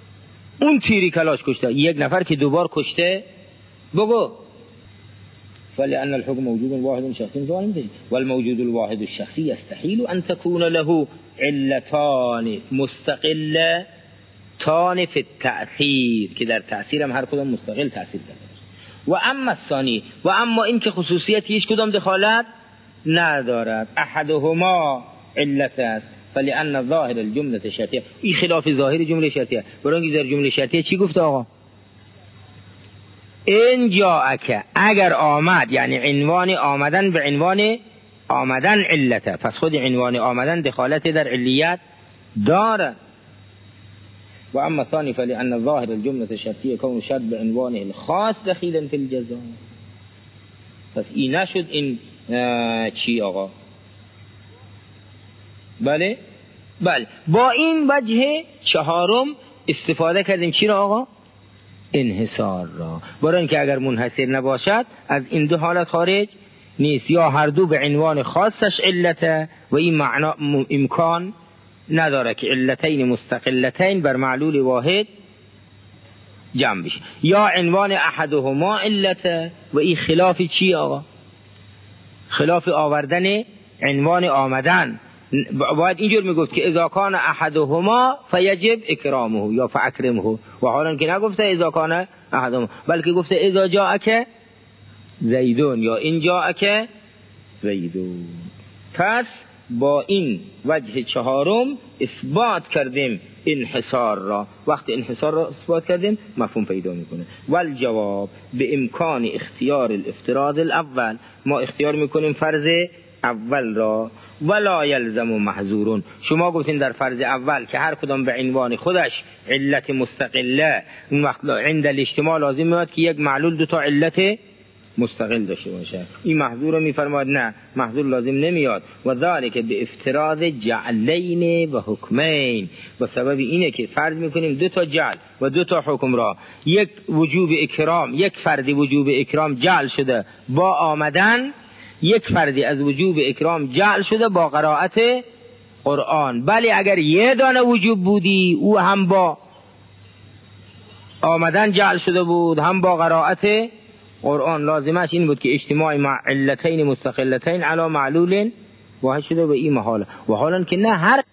اون تیری کلاش کشته، یک نفر که دوبار کشته، بگو فلأن الحكم موجود واحد شخصي ظالم والموجود الواحد الشخصي يستحيل أن تكون له علتان مستقلتان في التأثیر که در تأثیر هم هر کدام مستقل تأثیر داره. و اما الثانی، و اما این که خصوصیت هیچ کدام دخالت ندارد، احدهما علت است فلأن ظاهر الجمله شرطیه، این خلاف ظاهر جمله شرطیه. برای اینکه در جمله شرطیه چی گفته آقا؟ این جاءک، اگر آمد، یعنی عنوان آمدن به عنوان آمدن علته، پس خود عنوان آمدن دخالت در علیت داره. و اما ثانی فلأن ظاهر الجمله شرطیه کون شرط به عنوانه الخاص دخیلا فی الجزاء. پس این نشد این چی آقا؟ بله با این وجه چهارم استفاده کردیم چی را آقا؟ انحصار را. برای اینکه اگر منحصر نباشد از این دو حالت خارج نیست، یا هر دو به عنوان خاصش علته و این معنا امکان نداره که علتین مستقلتین بر معلول واحد جمع بشه، یا عنوان احدهما علته و این خلاف چی آقا؟ خلاف آوردن عنوان آمدن. باید اینجور میگفت که اذا کان احدهما فیجب اکرامه یا فاکرمه، و حالا که نگفته اذا کان احدهما، بلکه گفته اذا جاءک زیدون یا این جاءک زیدون. پس با این وجه چهارم اثبات کردیم انحصار را. وقتی انحصار را اثبات کردیم مفهوم پیدا میکنه. والجواب به امکان اختیار الافتراض الاول، ما اختیار میکنیم فرض اول را. ولا یلزم و محظورون، شما گفتین در فرض اول که هر کدام به عنوان خودش علت مستقله، اون وقت عند الاجتماع لازم میاد که یک معلول دو تا علت مستقل داشته باشه. این محظور رو میفرماد نه، محظور لازم نمیاد. و ذالک به افتراض جعلین و حکمین، و سبب اینه که فرض میکنیم دو تا جعل و دو تا حکم را، یک وجوب اکرام، یک فردی وجوب اکرام جعل شده با آمدن، یک فردی از وجوب اکرام جعل شده با قرائت قرآن. بلی اگر یه دانه وجوب بودی او هم با آمدن جعل شده بود هم با قرائت قرآن، لازمش این بود که اجتماع مع علتین مستقلتین علی معلول واحد شده به این محاله. و حالا که نه، هر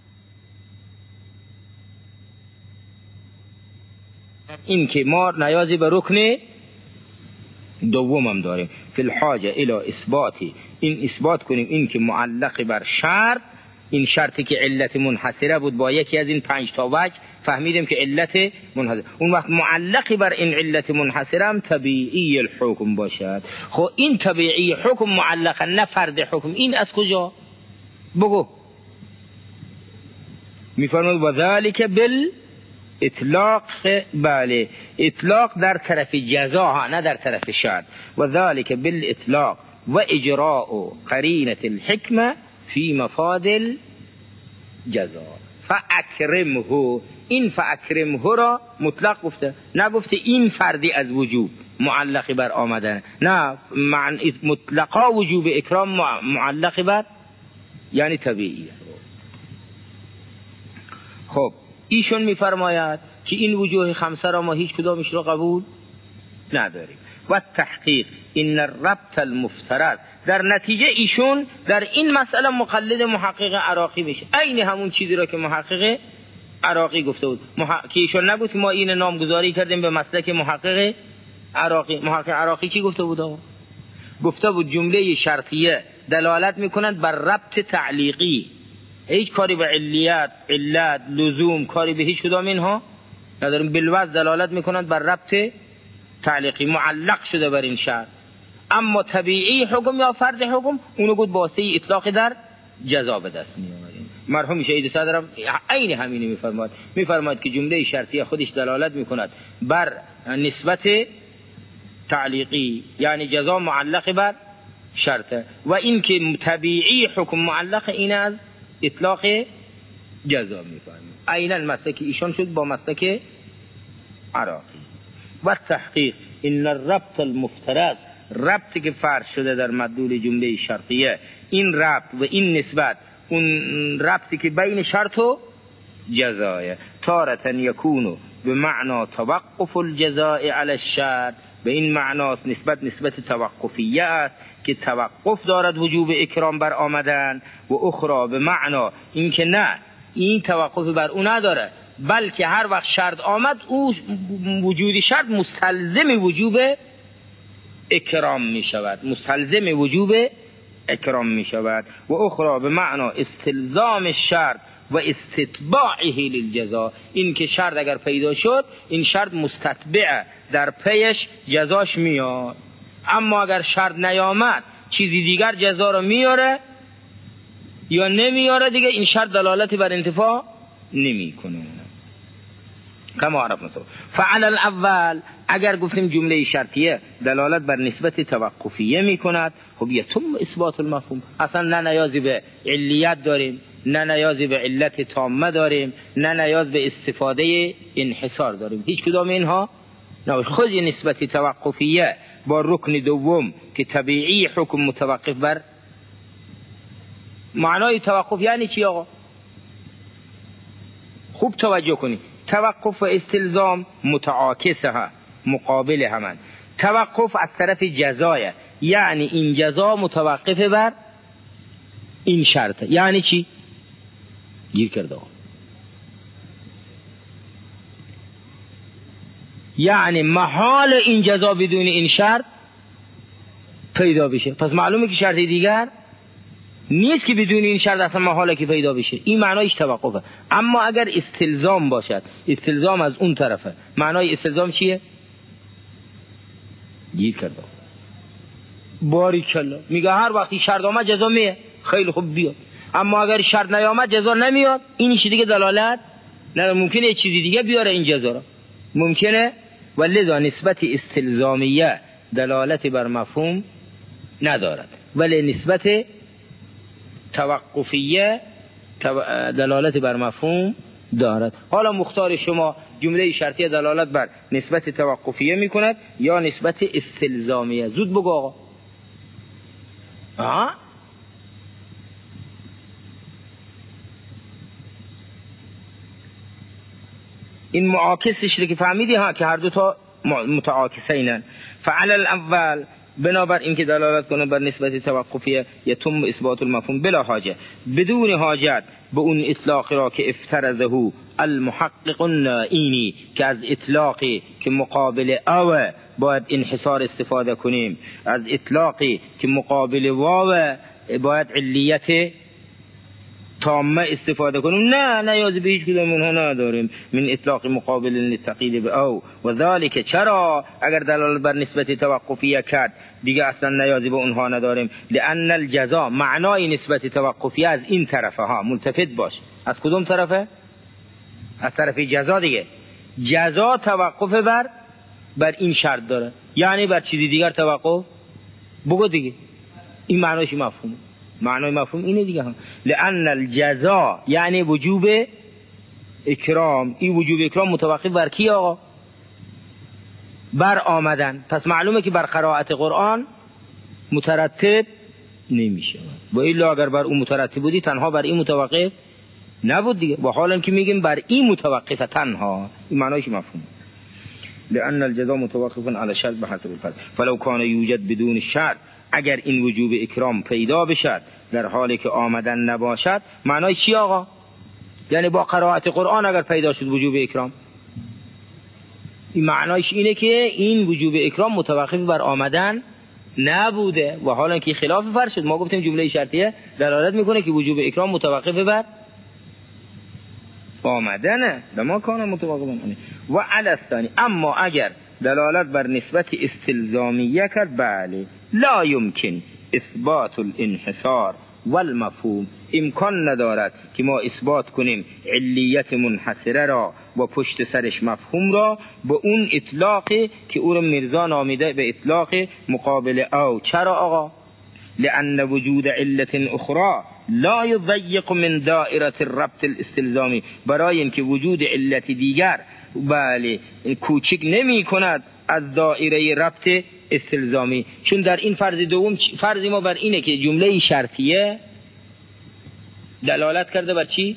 این که ما نیازی به رکن دوم هم داریم، فی الحاجه الی اثباتی، این اثبات کنیم این که معلق بر شرط، این شرطی که علت منحصره بود با یکی از این 5 تا وجه فهمیدیم که علت منحصره، اون وقت معلقی بر این علت منحصره هم طبیعی الحکم باشد. خب این طبیعی حکم معلقه نه فرد حکم، این از کجا؟ بگو. میفرماید و ذالک بال اطلاق، بله اطلاق در طرف جزا نه در طرف شرط. و ذالک بالاطلاق و اجراء قرینه الحکمه فی مفاد الجزا. فاکرمه، این فاکرمه را مطلق گفته، نگفته این فردی از وجوب معلق بر آمدن، نه مطلقا وجوب اکرام معلق بر یعنی طبیعی. خب ایشون میفرماید که این وجوه خمسه را ما هیچ کدامش را قبول نداریم. و تحقیق این الربط المفترض، در نتیجه ایشون در این مسئله مقلد محقق عراقی میشه، عین همون چیزی را که محقق عراقی گفته بود. که ایشون نگفت که ما این نامگذاری کردیم به مسلک محقق عراقی. محقق عراقی چی گفته بود؟ گفته بود جمله شرطیه دلالت میکنند بر ربط تعلیقی، هیچ کاری به علیت، علت، لزوم، کاری به هیچ کدام اینها نداریم. بالوضع دلالت میکنند بر ربط تعلیقی، معلق شده بر این شرط. اما طبیعی حکم یا فرد حکم اونو گفت واسطه اطلاق در جزا به دست میآوریم. مرحوم شهید صدرم عین همینی میفرماید که جمله شرطیه خودش دلالت میکند بر نسبت تعلیقی، یعنی جزا معلق بر شرطه، و این که طبیعی حکم معلق این از اطلاق جزا میفرماید. عیناً مسلک ایشان شد با مسلک عراقی. و تحقیق این الربط المفترض، ربطی که فرض شده در مدلول جمله شرطیه، این ربط و این نسبت اون ربطی که بین شرط و جزایه، تارة یکونو به معنی توقف الجزاء علی الشرط، به این معناست نسبت توقفیه است که توقف دارد وجوب اکرام بر آمدن، و اخرى به معنا این که نه، این توقف بر او نداره، بلکه هر وقت شرط آمد او وجود شرط مستلزم وجوب اکرام می شود، مستلزم وجوب اکرام می شود. و اخرى به معنا استلزام شرط و استتباعه للجزا، این که شرط اگر پیدا شد این شرط مستتبع در پیش جزاش میاد، اما اگر شرط نیامد چیزی دیگر جزا رو میاره یا نمیاره دیگه این شرط دلالتی بر انتفاع نمیکنه. کما عرفنا فعل الاول، اگر گفتیم جمله شرطیه دلالت بر نسبت توقفیه میکند، خب یتم اثبات المفهوم، اصلا نه نیازی به علیت داریم، نه نیازی به علت تامه داریم، نه نیاز به استفاده انحصار داریم، هیچ کدام اینها نه. خود نسبت توقفیه با رکن دوم که طبیعی حکم متوقف بر معنای توقف یعنی چی آقا؟ خوب توجه کنید، توقف و استلزام متعاکسه، مقابل همان. توقف از طرف جزایه، یعنی این جزا متوقف بر این شرط. یعنی چی؟ گیر کرده آقا. یعنی محال این جزا بدون این شرط پیدا بشه، پس معلومه که شرط دیگر نیست که بدون این شرط اصلا محاله که پیدا بشه، این معنایش توقفه. اما اگر استلزام باشد، استلزام از اون طرفه، معنای استلزام چیه؟ گیر کرده باریکلا، میگه هر وقتی شرط آمد جزا میه، خیلی خوب بیاد، اما اگر شرط نیامد جزا نمیاد، این چیزی دیگه دلالت نه، ممکنه یه چیزی دیگه بیاره این جزا را، ممکنه. ولذا نسبت استلزامیه دلالت بر مفهوم ندارد، ولی نسبت توقفیه دلالت بر مفهوم دارد. حالا مختار شما جمله شرطیه دلالت بر نسبت توقفیه میکند یا نسبت استلزامیه؟ زود بگو آقا. این معاکسش که فهمیدی که هر دو تا متعاکسینن. فعل الاول، بنابر این که دلالت کنه بر نسبت توقفیه، یتم اثبات المفهوم بلا حاجه، بدون حاجت به اون اطلاق را که افترضه المحقق النائینی، که از اطلاقی که مقابل او باید انحصار استفاده کنیم، از اطلاقی که مقابل واو باید علیت تامه استفاده کنیم. نه نیازی به هیچ کدام اونها نداریم. من اطلاق مقابل للتقیید به او و ذالک، چرا اگر دلالت بر نسبت توقفیه کرد دیگه اصلا نیازی به اونها نداریم. لان الجزا، معنای نسبت توقفیه از این طرفه ها، ملتفت باش، از کدوم طرفه؟ از طرف جزا دیگه. جزا توقف بر این شرط داره، یعنی بر چیزی دیگر توقف بگو دیگه، این معنایش مفهومه. معنای مفهوم اینه دیگه هم. لأن الجزا یعنی وجوب اکرام، این وجوب اکرام متوقف بر کی آقا؟ بر آمدن. پس معلومه که بر قرائت قرآن مترتب نمیشه، و الا اگر بر اون مترتب بودی تنها بر این متوقف نبود دیگه، و حالا که میگیم بر این متوقف تنها، این معنایش مفهوم. لأن الجزا متوقف على شرط بحسب الفرض فلو كان یوجد بدون شرط، اگر این وجوب اکرام پیدا بشد در حالی که آمدن نباشد، معنای چی آقا؟ یعنی با قرائت قرآن اگر پیدا شد وجوب اکرام، این معنایش اینه که این وجوب اکرام متوقف بر آمدن نبوده، و حالا که خلاف فرض شد، ما گفتیم جمله شرطیه دلالت میکنه که وجوب اکرام متوقف بر آمدنه، لما کان متوقفا و علی الثانی. اما اگر دلالت بر نسبت استلزامیه کرد، بله، لا یمکن اثبات الانحصار والمفهوم، امکان ندارد که ما اثبات کنیم علیت منحصره را و پشت سرش مفهوم را به اون اطلاقی که او را مرزا نامیده به اطلاق مقابل او. چرا آقا؟ لأن وجود علت اخرى لا یضیق من دائره الربط الاستلزامی، برای اینکه وجود علت دیگر بله کوچک نمی کند از دائره ربط استلزامی. چون در این فرض دوم، فرض ما بر اینه که جمله شرطیه دلالت کرده بر چی؟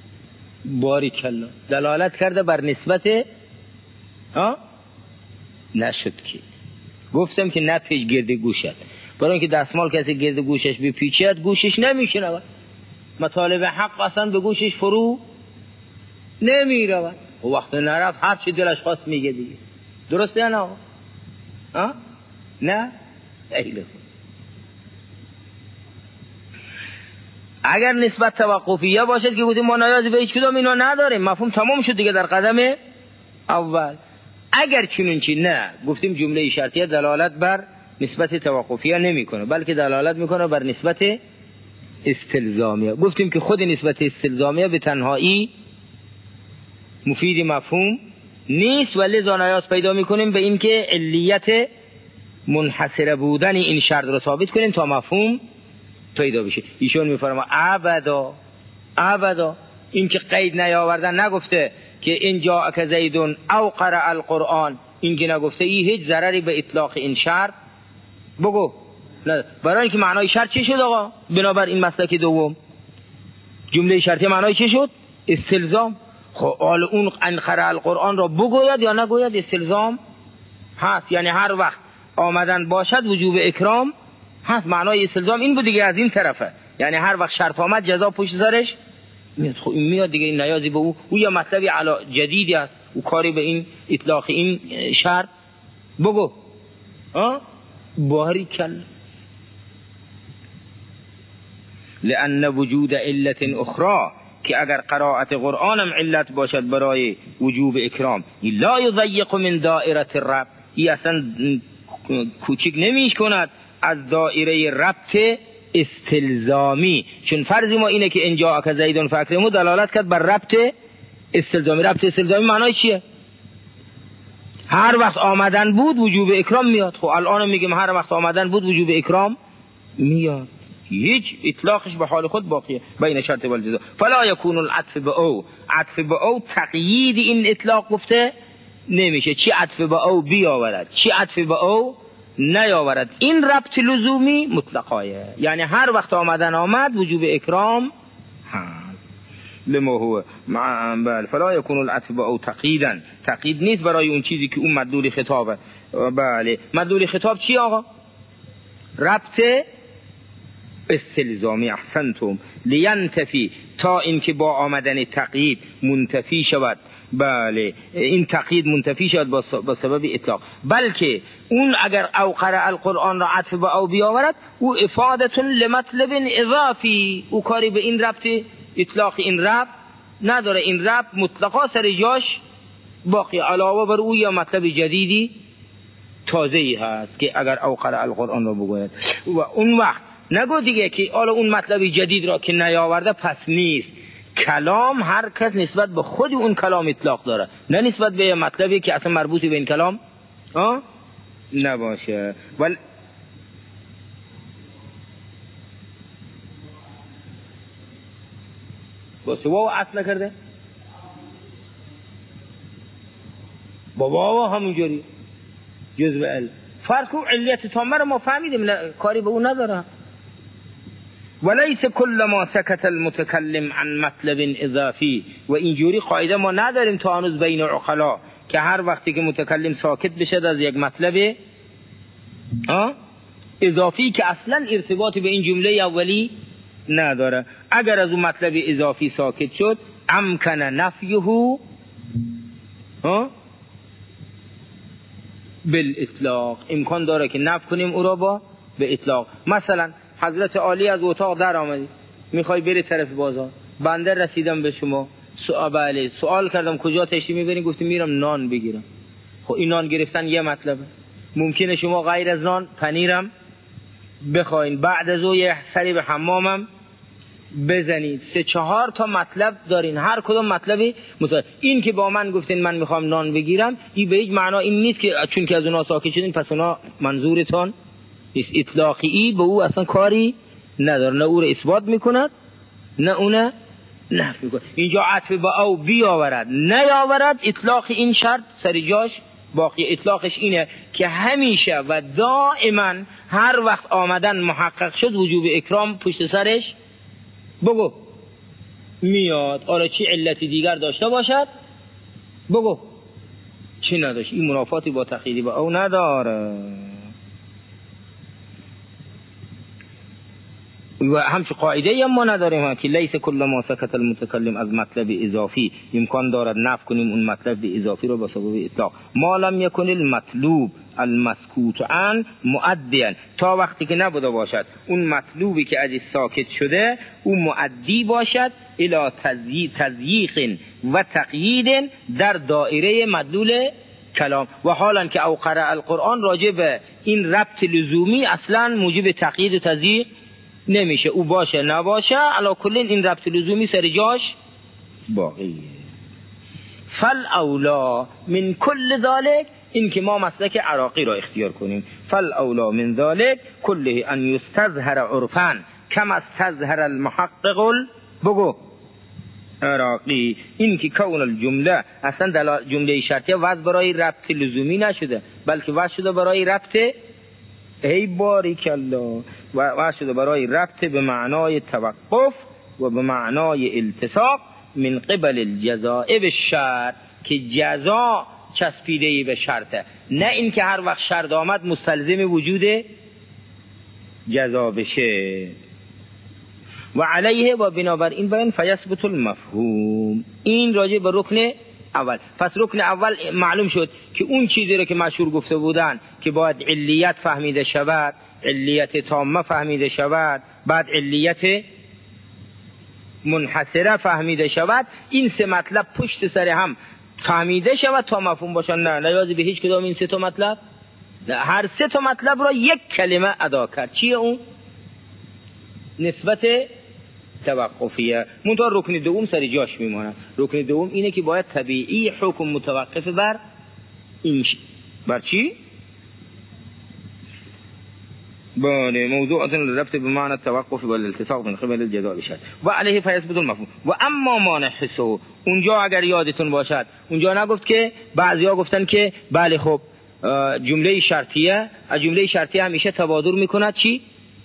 باریکلا، دلالت کرده بر نسبت نشد که گفتم که نپیچ گرد گوشت، برای اینکه دستمال کسی گرد گوشش بپیچد گوشش نمیشنود، مطالب حق اصلا به گوشش فرو نمیرود و وقتی نرفت هر چی دلش خواست میگه دیگه. درسته یا نه؟ نه؟ ایله. اگر نسبت توقفیه باشد که گفتیم ما نیازی به هیچ کدام اینا نداریم، مفهوم تمام شد دیگه در قدم اول. اگر چنانچه نه، گفتیم جمله شرطیه دلالت بر نسبت توقفیه نمیکنه، بلکه دلالت میکنه بر نسبت استلزامیه. گفتیم که خود نسبت استلزامیه به تنهایی مفید مفهوم نیست و لذا نیاز پیدا میکنیم به این که علیت منحصره بودن این شرط رو ثابت کنیم تا مفهوم پیدا بشه. ایشون میفرما ابدا این که قید نیاوردن، نگفته که این جاءک زید او قرأ القرآن، این که نگفته ای هیچ ضرری به اطلاق این شرط بگو نه. برای اینکه معنای شرط چی شد آقا؟ بنابر این مسلک دوم جمله شرطی معنای چی شد؟ استلزام. خب حال اون ان قرأ القرآن را بگوید یا نگوید استلزام هست، یعنی هر وقت آمدن باشد وجوب اکرام هست. معنای استلزام این بود دیگه، از این طرفه، یعنی هر وقت شرط آمد جزا پشت سرش میاد. خب این میاد دیگه، این نیازی به او یا مطلبی جدیدی است او کاری به این اطلاق این شرط بگو. باریکل. لأن وجود علت اخرى، که اگر قرائت قرآنم علت باشد برای وجوب اکرام، لا یضیق من دائره الرب، این اصلا کوچک نمیش کند از دائره ربط استلزامی. چون فرض ما اینه که ان جاءک زید فاکرمه دلالت کرد بر ربط استلزامی. ربط استلزامی معنای چیه؟ هر وقت آمدن بود وجوب اکرام میاد. خب الان میگیم هر وقت آمدن بود وجوب اکرام میاد، هیچ اطلاقش به حال خود باقیه بین شرط و الجزا. فلا یکون العطف به او، عطف به او تقیید این اطلاق گفته نمیشه، چی عطف به او بیاورد چی عطف به او نیاورد. این ربط لزومی مطلقایه، یعنی هر وقت آمدن آمد وجوب اکرام هست. لما هو بله فلا یکون العطف به او تقییدا، تقیید نیست برای اون چیزی که اون مدلول خطابه. بله مدلول خطاب چی آقا؟ ربط استلزامی. احسنتم. لینتفی، تا اینکه با آمدن تقیید منتفی شود. بله این تقیید منتفی شود با سبب اطلاق. بلکه اون اگر او قرأ القرآن را عطف به او بیاورد، او افاده لمطلب اضافی، او کاری به این ربط اطلاق این ربط نداره، این ربط مطلقا سر جاش باقی، علاوه بر او یا مطلب جدیدی تازه‌ای هست که اگر او قرأ القرآن را بگوید. و اون وقت نگو دیگه که حالا اون مطلب جدید را که نیاورده پس نیست. کلام هر کس نسبت به خود اون کلام اطلاق داره، نه نسبت به مطلبی که اصلا مربوطی به این کلام نباشه. با سوا اصل نکرده با واو همونجوری جزء ال فرق و علیت تامه رو ما فهمیدیم، کاری به اون نداره. وليس كل ما سكت المتكلم عن مطلب اضافی، و اینجوری قاعده ما نداریم تا هنوز بین عقلا که هر وقتی که متکلم ساکت بشه از یک مطلب اضافی که اصلا ارتباطی به این جمله اولی نداره، اگر از اون مطلب اضافی ساکت شد امکن نفیه بالاطلاق، امکان داره که نفی کنیم او را با به اطلاق. مثلا حضرت عالی از اتاق در آمدی، میخوای بری طرف بازار، بنده رسیدم به شما، سوال کردم کجا تشریف میبرین، گفتیم میرم نان بگیرم. خب این نان گرفتن یه مطلبه، ممکنه شما غیر از نان پنیرم بخواین، بعد از او یه سری به حمامم بزنید. 3-4 تا مطلب دارین، هر کدوم مطلبی این که با من گفتین من میخوام نان بگیرم، این به هیچ معنا این نیست که چون که از اونها ساکت شدین پس اونها منظورتون نیست. اطلاقی به او اصلا کاری نداره، نه او رو اثبات میکند نه اونه نفی میکند. اینجا عطف با او بیاورد نیاورد، اطلاق این شرط سر جاش باقی. اطلاقش اینه که همیشه و دائما هر وقت آمدن محقق شد وجوب اکرام پشت سرش بگو میاد. آره چی علتی دیگر داشته باشد بگو، چی نداشت؟ این منافاتی با تقییدی با او نداره. و همچه قاعده هم ما نداریم که لیس کل ما سکت المتکلم از مطلب اضافی، امکان دارد نفی کنیم اون مطلب اضافی رو با سبب اطلاق. ما لم یکن المطلوب المسکوت عن مؤدیا، تا وقتی که نبوده باشد اون مطلوبی که ازش ساکت شده او مؤدی باشد الی تضییق و تقیید در دایره مدلول کلام. و حالا که او قرأ القرآن راجع به این ربط لزومی اصلا موجب تقیید و تضییق نمیشه، او باشه نباشه علا کل این ربط لزومی سر جاش باقیه. فالاولا من کل ذالک، این که ما مسلک عراقی را اختیار کنیم، فالاولا من ذالک کله ان یستظهر عرفا کما استظهر المحقق بگو عراقی، این که کون الجمله اصلا جمله شرطیه وضع برای ربط لزومی نشده بلکه وضع شده برای ربط، ای باریک الله، و شده برای ربط به معنای توقف و به معنای التصاق من قبل الجزاء بالشرط، که جزا چسبیده به شرطه، نه این که هر وقت شرط آمد مستلزم وجود جزا بشه. و علیه و بنابراین باید فیثبت المفهوم. این راجع به رکن اول. پس رکن اول معلوم شد که اون چیزی رو که مشهور گفته بودن که باید علیت فهمیده شود، علیت تامه فهمیده شود، بعد علیت منحصره فهمیده شود، این سه مطلب پشت سر هم فهمیده شود تا مفهوم باشن. نه نیازی به هیچ کدام این سه تا مطلب، نه، هر سه تا مطلب را یک کلمه ادا کرد. چیه اون؟ نسبت توقفیه. منتها رکن دوم سر جاش میمونه. رکن دوم اینه که باید طبیعی حکم متوقف بر این بر چی؟ بله، موضوعات الربط بمعنى التوقف والالتصاق من قبل الجزاء بشد و علیه فیثبت المفهوم. و اما ما نحسه، اونجا اگر یادتون باشد اونجا نگفت که بعضیا گفتن که بله خب جمله شرطیه، از جمله شرطیه همیشه تبادر میکند چی؟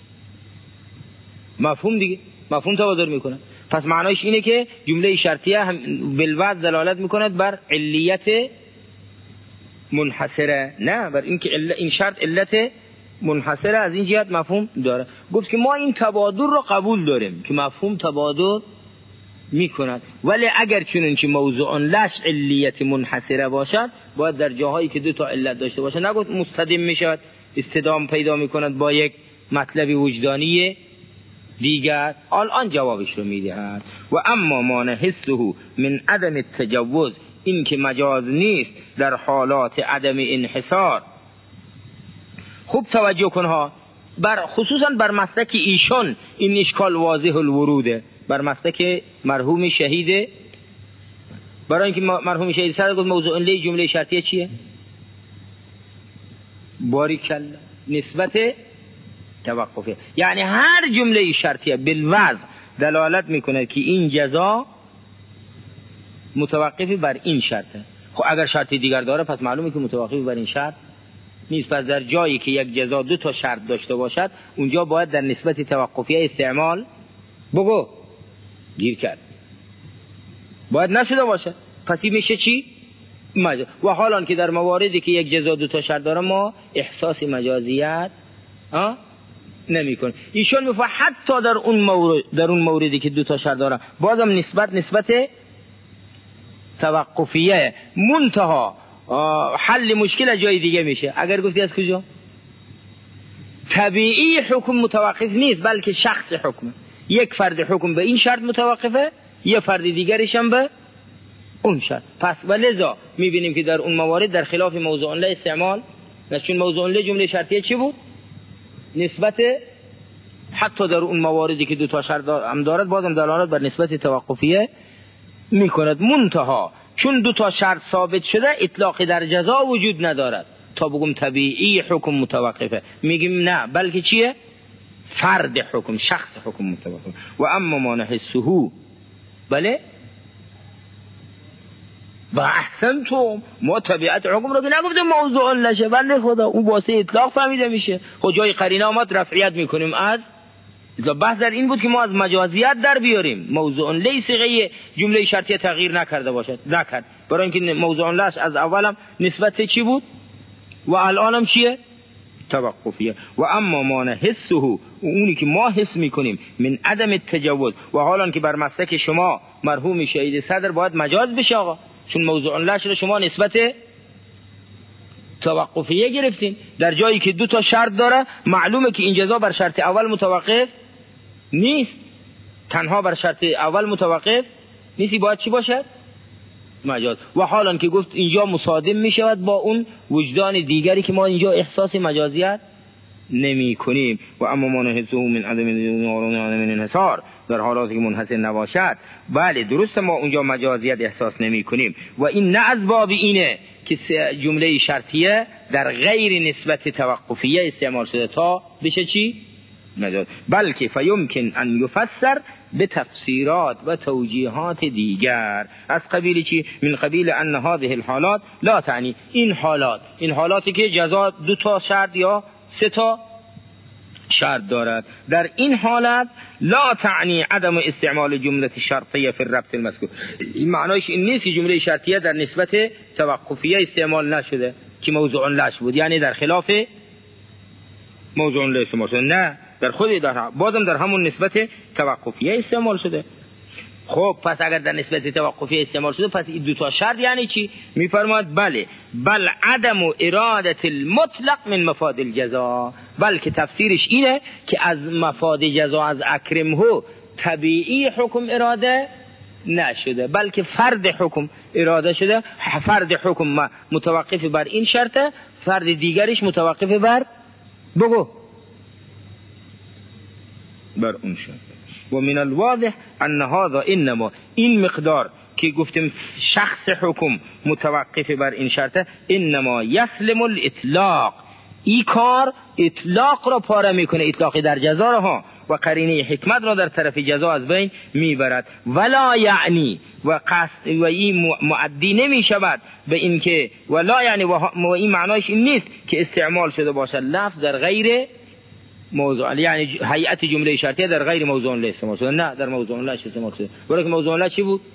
مفهوم دیگه، مفهوم تبادر میکنه. پس معنایش اینه که جمله شرطیه هم بالوضع دلالت میکند بر علیت منحصره، نه بر اینکه این شرط علت منحصره، از این جهت مفهوم داره. گفت که ما این تبادر رو قبول داریم که مفهوم تبادر میکند، ولی اگر چنانچه موضوع لش علیت منحصره باشد باید در جاهایی که دو تا علت داشته باشه، نگفت مستدیم میشود استدام پیدا میکند با یک مطلب وجدانی دیگر. الان جوابش رو میدهد. و اما ما نحسه من عدم التجوز، این که مجاز نیست در حالات عدم انحصار. خوب توجه کنها، خصوصا بر مسلک ایشان این اشکال واضح الوروده، بر مسلک مرحوم شهید. برای اینکه مرحوم شهید سر گفت موضوع لی جمله شرطیه چیه؟ باریکالله، نسبت توقفه، یعنی هر جمله شرطیه بالوضع دلالت میکنه که این جزا متوقفی بر این شرطه. خب اگر شرطی دیگر داره پس معلومه که متوقفی بر این شرط نیست. پس در جایی که یک جزا دو تا شرط داشته باشد اونجا باید در نسبت توقفیه استعمال بگو گیر کرد، باید نشده باشه. پس این میشه چی؟ مجاز. و حالا که در مواردی که یک جزا دو تا شرط داره ما احساس مجازیت نمی کن. ایشون میفهمه حتی در اون موردی که دو تا شرط داره بازم نسبت توقفیه، منتها حل مشکل جای دیگه میشه. اگر گفتی از کجا؟ طبیعی حکم متوقف نیست بلکه شخص حکم، یک فرد حکم به این شرط متوقفه، یه فرد دیگرش هم به اون شرط. پس ولذا میبینیم که در اون موارد در خلاف موضوع له استعمال، چون موضوع له جمله شرطیه چی بود؟ نسبت، حتی در اون مواردی که دو تا شرط هم دارد بازم دلالت بر نسبت توقفیه میکند. منتها چون دو تا شرط ثابت شده اطلاق در جزا وجود ندارد تا بگم طبیعی حکم متوقفه، میگیم نه بلکه چیه؟ فرد حکم، شخص حکم متوقفه. و اما ما نحسه، بله و احسنتم، ما طبیعت حکم رو که نگفتیم موضوع نشه، بنده خدا اون واسه اطلاق فهمیده میشه. خود جای قرینه آمد رفعیت میکنیم از بحث در این بود که ما از مجازیت در بیاریم. موضوع لیس غیر جمله شرطیه تغییر نکرده باشد، نکرد، برای اینکه موضوع لش از اولم نسبت چی بود و الانم چیه؟ توقفیه. و اما ما نحسه، اونی که ما حس میکنیم من عدم التجاوز، و حالا که بر مسلک شما مرحوم شهید صدر باید مجاز بشه آقا، چون موضوع لش رو شما نسبت توقفیه گرفتین در جایی که 2 تا شرط داره. معلومه که این جزا بر شرط اول متوقف نیست، تنها بر شرط اول متوقف نیستی، باید چی باشد؟ مجاز. و حالا که گفت اینجا مصادم می شود با اون وجدان دیگری که ما اینجا احساس مجازیت نمی کنیم. و اما ما نحسه من عدم انحصار، در حالاتی که منحصر نباشد، بله درست ما اونجا مجازیت احساس نمی کنیم. و این نه از باب اینه که جمله شرطیه در غیر نسبت توقفیه استعمال شده تا بشه چی؟ مجاز، بلکه فیمکن ان یفسر به تفسیرات و توجیهات دیگر. از قبیل چی؟ من قبیل ان هذه الحالات لا تعنی، این حالاتی که جزا 2 تا شرط یا 3 تا شرط دارد، در این حالت لا تعنی عدم استعمال جمله شرطیه فی الربط المذکور. این معنایش این نیست که جمله شرطیه در نسبت توقفیه استعمال نشده که موضوع لش بود، یعنی در خلاف موضوع لش استعمال شده، نه، در خود بازم در همون نسبت توقفیه استعمال شده. خب پس اگر در نسبت توقفیه استعمال شده، پس این 2 تا شرط یعنی چی؟ میفرماید بله، بل عدم ارادت المطلق من مفاد الجزا، بلکه تفسیرش اینه که از مفاد جزا از اکرمه طبیعی حکم اراده نشده، بلکه فرد حکم اراده شده. فرد حکم متوقف بر این شرطه، فرد دیگرش متوقف بر بگو بر اون شرط. و من الواضح ان هذا انما، این مقدار که گفتیم شخص حکم متوقف بر این شرطه، انما یسلم الاطلاق، این کار اطلاق را پاره میکنه، اطلاقی در جزا ها و قرینه حکمت را در طرف جزا از بین میبرد. ولا یعنی و قصد و این معدی نمی شود به این که ولا یعنی و این معنایش این نیست که استعمال شده باشد لفظ در غیر موضوع، یعنی هیئت جمله شرطیه در غیر موضوع له استعمال شده، نه در موضوع له استعمال شده. برای که موضوع له چی بود؟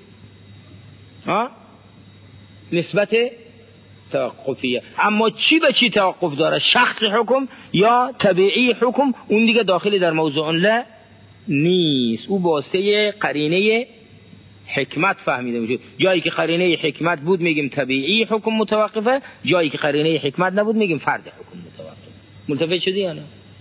نسبت توقفیه. اما چی به چی توقف داره؟ شخص حکم یا طبیعی حکم، اون دیگه داخلی در موضوع له نیست، او واسطه قرینه حکمت فهمیده میشه. جایی که قرینه حکمت بود میگیم طبیعی حکم متوقفه، جایی که قرینه حکمت نبود میگیم فرد حکم متوقفه. ملتفت شدی یا نه؟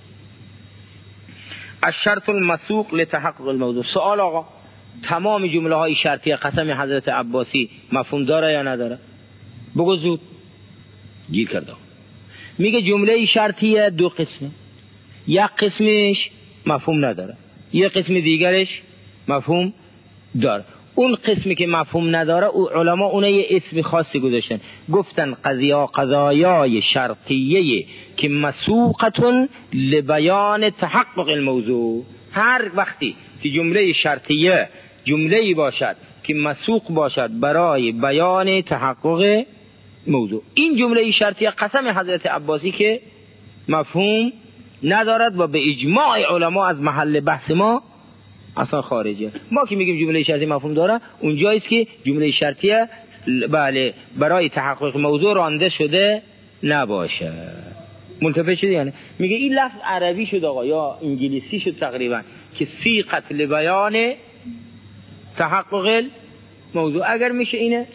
الشرط المسوق لتحقق الموضوع. سوال آقا، تمام جمله های شرطیه قسم حضرت عباسی مفهوم داره یا نداره؟ بگو زود. گیر کرده. میگه جمله شرطیه 2 قسمه، یک قسمش مفهوم نداره، یک قسم دیگرش مفهوم داره. اون قسمی که مفهوم نداره علما اونه یه اسم خاصی گذاشتن، گفتن قضایای شرطیه که مسوقتون لبیان تحقق الموضوع. هر وقتی که جمله شرطیه جمله‌ای باشد که مسوق باشد برای بیان تحقق موضوع، این جمله شرطیه قسم حضرت عباسی که مفهوم ندارد و به اجماع علما از محل بحث ما اصلا خارجه. ما که میگیم جمله شرطی مفهوم داره، اونجایی است که جمله شرطیه بله برای تحقق موضوع رانده شده نباشه. منتفع شده یعنی میگه این لفظ عربی شد آقا یا انگلیسی شد تقریبا که صیغت لبیان تحقق موضوع. اگر میشه اینه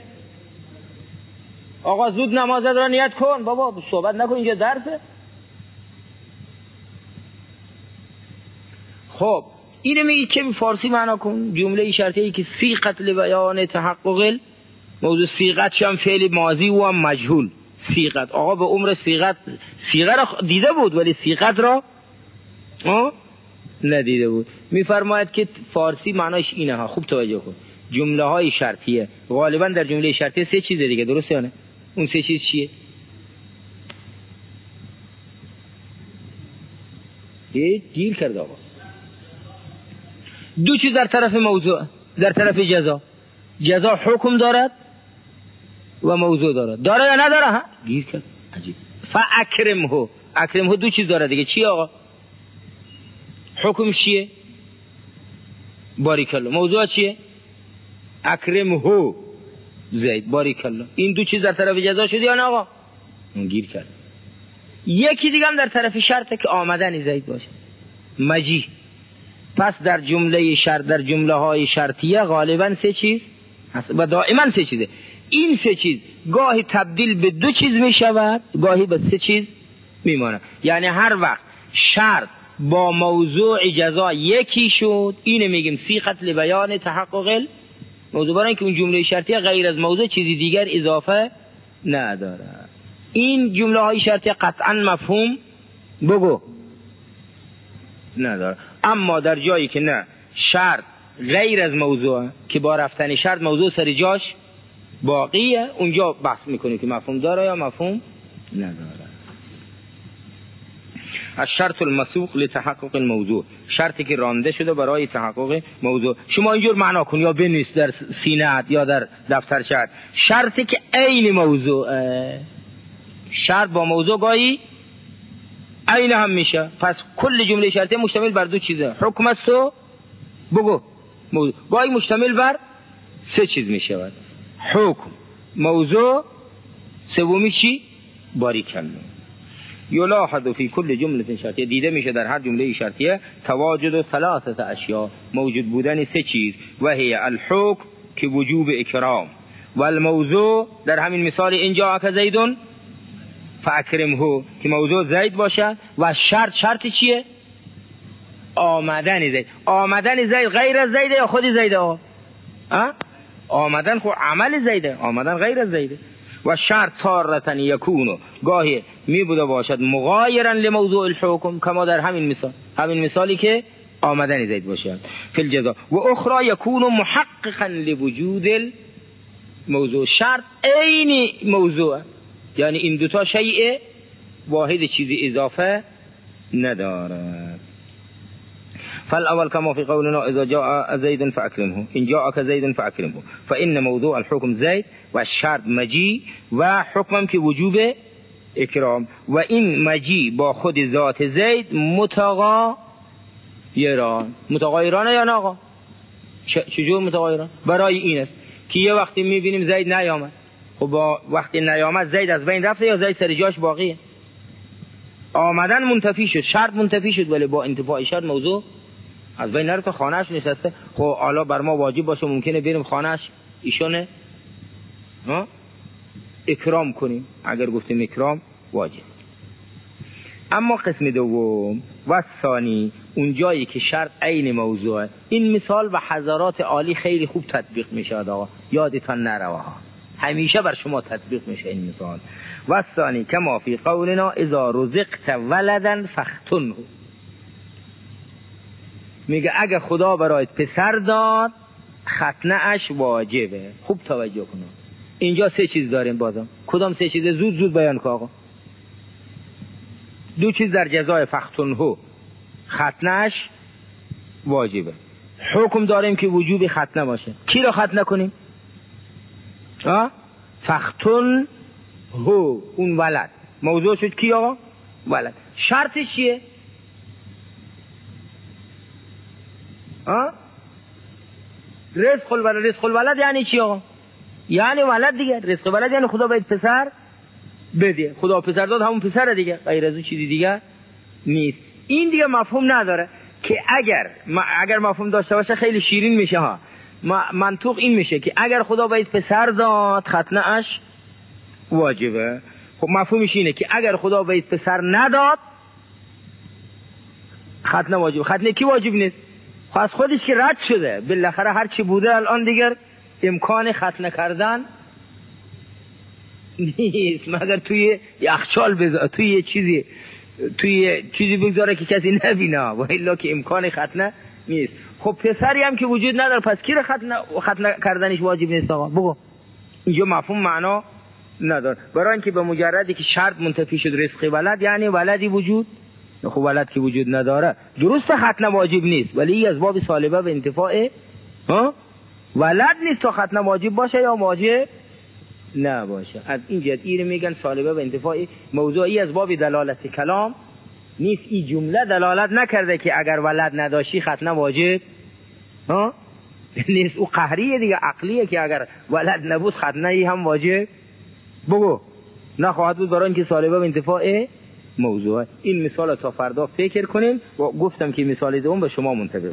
آقا زود نماز را نیت کن، بابا صحبت نکن اینجا درسه. خب اینو میگی که به فارسی معنا کن جمله شرطی که صیغت لبیان تحقق موضوع. صیغت هم فعل ماضی و هم مجهول. صیغت آقا به عمر صیغت صیغه را دیده بود ولی صیغت را ندیده بود. میفرماید که فارسی معناش اینه ها، خوب توجه کن. جمله های شرطیه غالبا در جمله شرطیه 3 چیز دیگه، درسته یا نه؟ اون 3 چیز چیه؟ گیر کرده آقا. 2 چیز در طرف موضوع، در طرف جزا. جزا حکم دارد و موضوع دارد. داره یا نداره؟ ها گیر کرد. عجیب. فاکرمه، اکرمه 2 چیز داره دیگه. چی آقا؟ حکم چیه؟ باریکالله. موضوع چیه؟ اکرمه. زید. باریکالله. این دو چیز در طرف جزا شد یا نه آقا؟ اون گیر کرد. یکی دیگه هم در طرف شرطه که آمدن زید باشه، مجی. پس در جمله شرط، در جمله های شرطیه غالبا سه چیز و دائما سه چیزه. این سه چیز گاهی تبدیل به دو چیز می شود، گاهی به سه چیز می ماند. یعنی هر وقت شرط با موضوع جزا یکی شد، اینه میگیم صیغه لبیان تحقق موضوع، برای اینکه اون جمله شرطیه غیر از موضوع چیزی دیگر اضافه نداره. این جمله های شرطیه قطعا مفهوم بگو نداره. اما در جایی که نه شرط غیر از موضوع که با رفتن شرط موضوع سر جاش باقیه، اونجا بحث میکنه که مفهوم داره یا مفهوم نداره. الشرط المسوق لتحقق الموضوع، شرطی که رانده شده برای تحقق موضوع. شما اینجور معنا کن یا بنویس در سینه‌ات یا در دفتر شرط. شرطی که عین موضوع، شرط با موضوع گاهی عین هم میشه. پس کل جمله شرطی مشتمل بر دو چیزه، حکم است و بگو موضوع. گاهی مشتمل بر سه چیز میشود، حکم، موضوع، سومی چی؟ باریکالله. یلاحظ فی کل جمله شرطیه، دیده میشه در هر جمله شرطیه تواجد ثلاثه اشیاء، موجود بودن سه چیز، و هی الحکم که وجوب اکرام، و الموضوع در همین مثال اینجا که زیدون فاکرمه که موضوع زید باشه، و شرط چیه؟ آمدن زید. آمدن زید غیر از زیده یا خود زیده؟ آمدن خود عمل زیده، آمدن غیر از زیده. و شرط تارة یکونو، گاهی می بوده باشد مغایرا لموضوع الحکم، کما در همین مثالی که آمدن زید باشد فی الجزا. و اخرى یکونو محققا لوجود الموضوع، شرط عین موضوع، یعنی این دوتا شیء واحد، چیزی اضافه ندارد. فالاول كما في قولنا اذا جاء زيد فاكرمه، ان جاءك زيد فاكرمه، فان موضوع الحكم زيد والشرط مجيء و حکمم که وجوب اکرام، و این مجیء با خود ذات زید متغایران یا نه آقا؟ چجور متغایران؟ برای این است که یه وقتی میبینیم زید نیامد، خب با وقتی نیامد زید از بین رفته یا زید سر جاش باقیه؟ آمدن منتفی شد، شرط منتفی شد، ولی با انتفاع شرط موضوع از بین نرفته، خانهش نشسته. خب حالا بر ما واجب باشه ممکنه بریم خانهش ایشونه اکرام کنیم، اگر گفتیم اکرام واجب. اما قسم دوم و ثانی، اون جایی که شرط عین موضوعه. این مثال به حضرات عالی خیلی خوب تطبیق میشه آقا، یادتان نروه، همیشه بر شما تطبیق میشه این مثال. و ثانی کما فی قولنا اذا رزقت ولدا فاختنه، میگه اگه خدا برایت پسر داد ختنه اش واجبه. خوب توجه کنید، اینجا سه چیز داریم بازم. کدام سه چیز؟ زود بیان کن آقا. دو چیز در جزای فاختنه، ختنه اش واجبه. حکم داریم که وجوب ختنه باشه. کی رو ختنه کنیم؟ فاختنه، اون ولد موضوع شد کی آقا؟ ولد. شرطش چیه؟ رزق الولد. رزق الولد یعنی چی آقا؟ یعنی ولد دیگه. رزق الولد یعنی خدا باید پسر بده. خدا پسر داد همون پسر دیگه، غیر از اون چیزی دیگه نیست. این دیگه مفهوم نداره که اگر مفهوم داشته باشه خیلی شیرین میشه ها. منطوق این میشه که اگر خدا باید پسر داد ختنه اش واجبه. خب مفهومش اینه که اگر خدا باید پسر نداد ختنه واجبه. ختنه کی واجب نیست؟ خب از خودش که رد شده، بالاخره هر چی بوده الان دیگر امکان ختنه کردن نیست، مگر توی یخچال بذاره، توی چیزی بگذاره که کسی نبینه، و الا که امکان ختنه نیست. خب پسری هم که وجود نداره، پس کی رو ختنه کردنش واجب نیست آقا؟ بگو. اینجا مفهوم معنا نداره، برای اینکه به مجردی که شرط منتفی شد رزق ولد، یعنی ولدی وجود، خب ولد که وجود نداره درست ختنه واجب نیست، ولی از باب سالبه به انتفاع ولد نیست تا ختنه واجب باشه یا واجب نباشه. از این جهت این میگن سالبه به انتفاع موضوعی، از باب دلالت کلام نیست. این جمله دلالت نکرده که اگر ولد نداشی ختنه واجب نیست، او قهریه دیگه، عقلیه که اگر ولد نبود ختنه هم واجب بگو نخواهد بود برای اینکه سال باب انتفاع موضوع. این مثال تا فردا فکر کنین و گفتم که مثال دوم به شما منتبه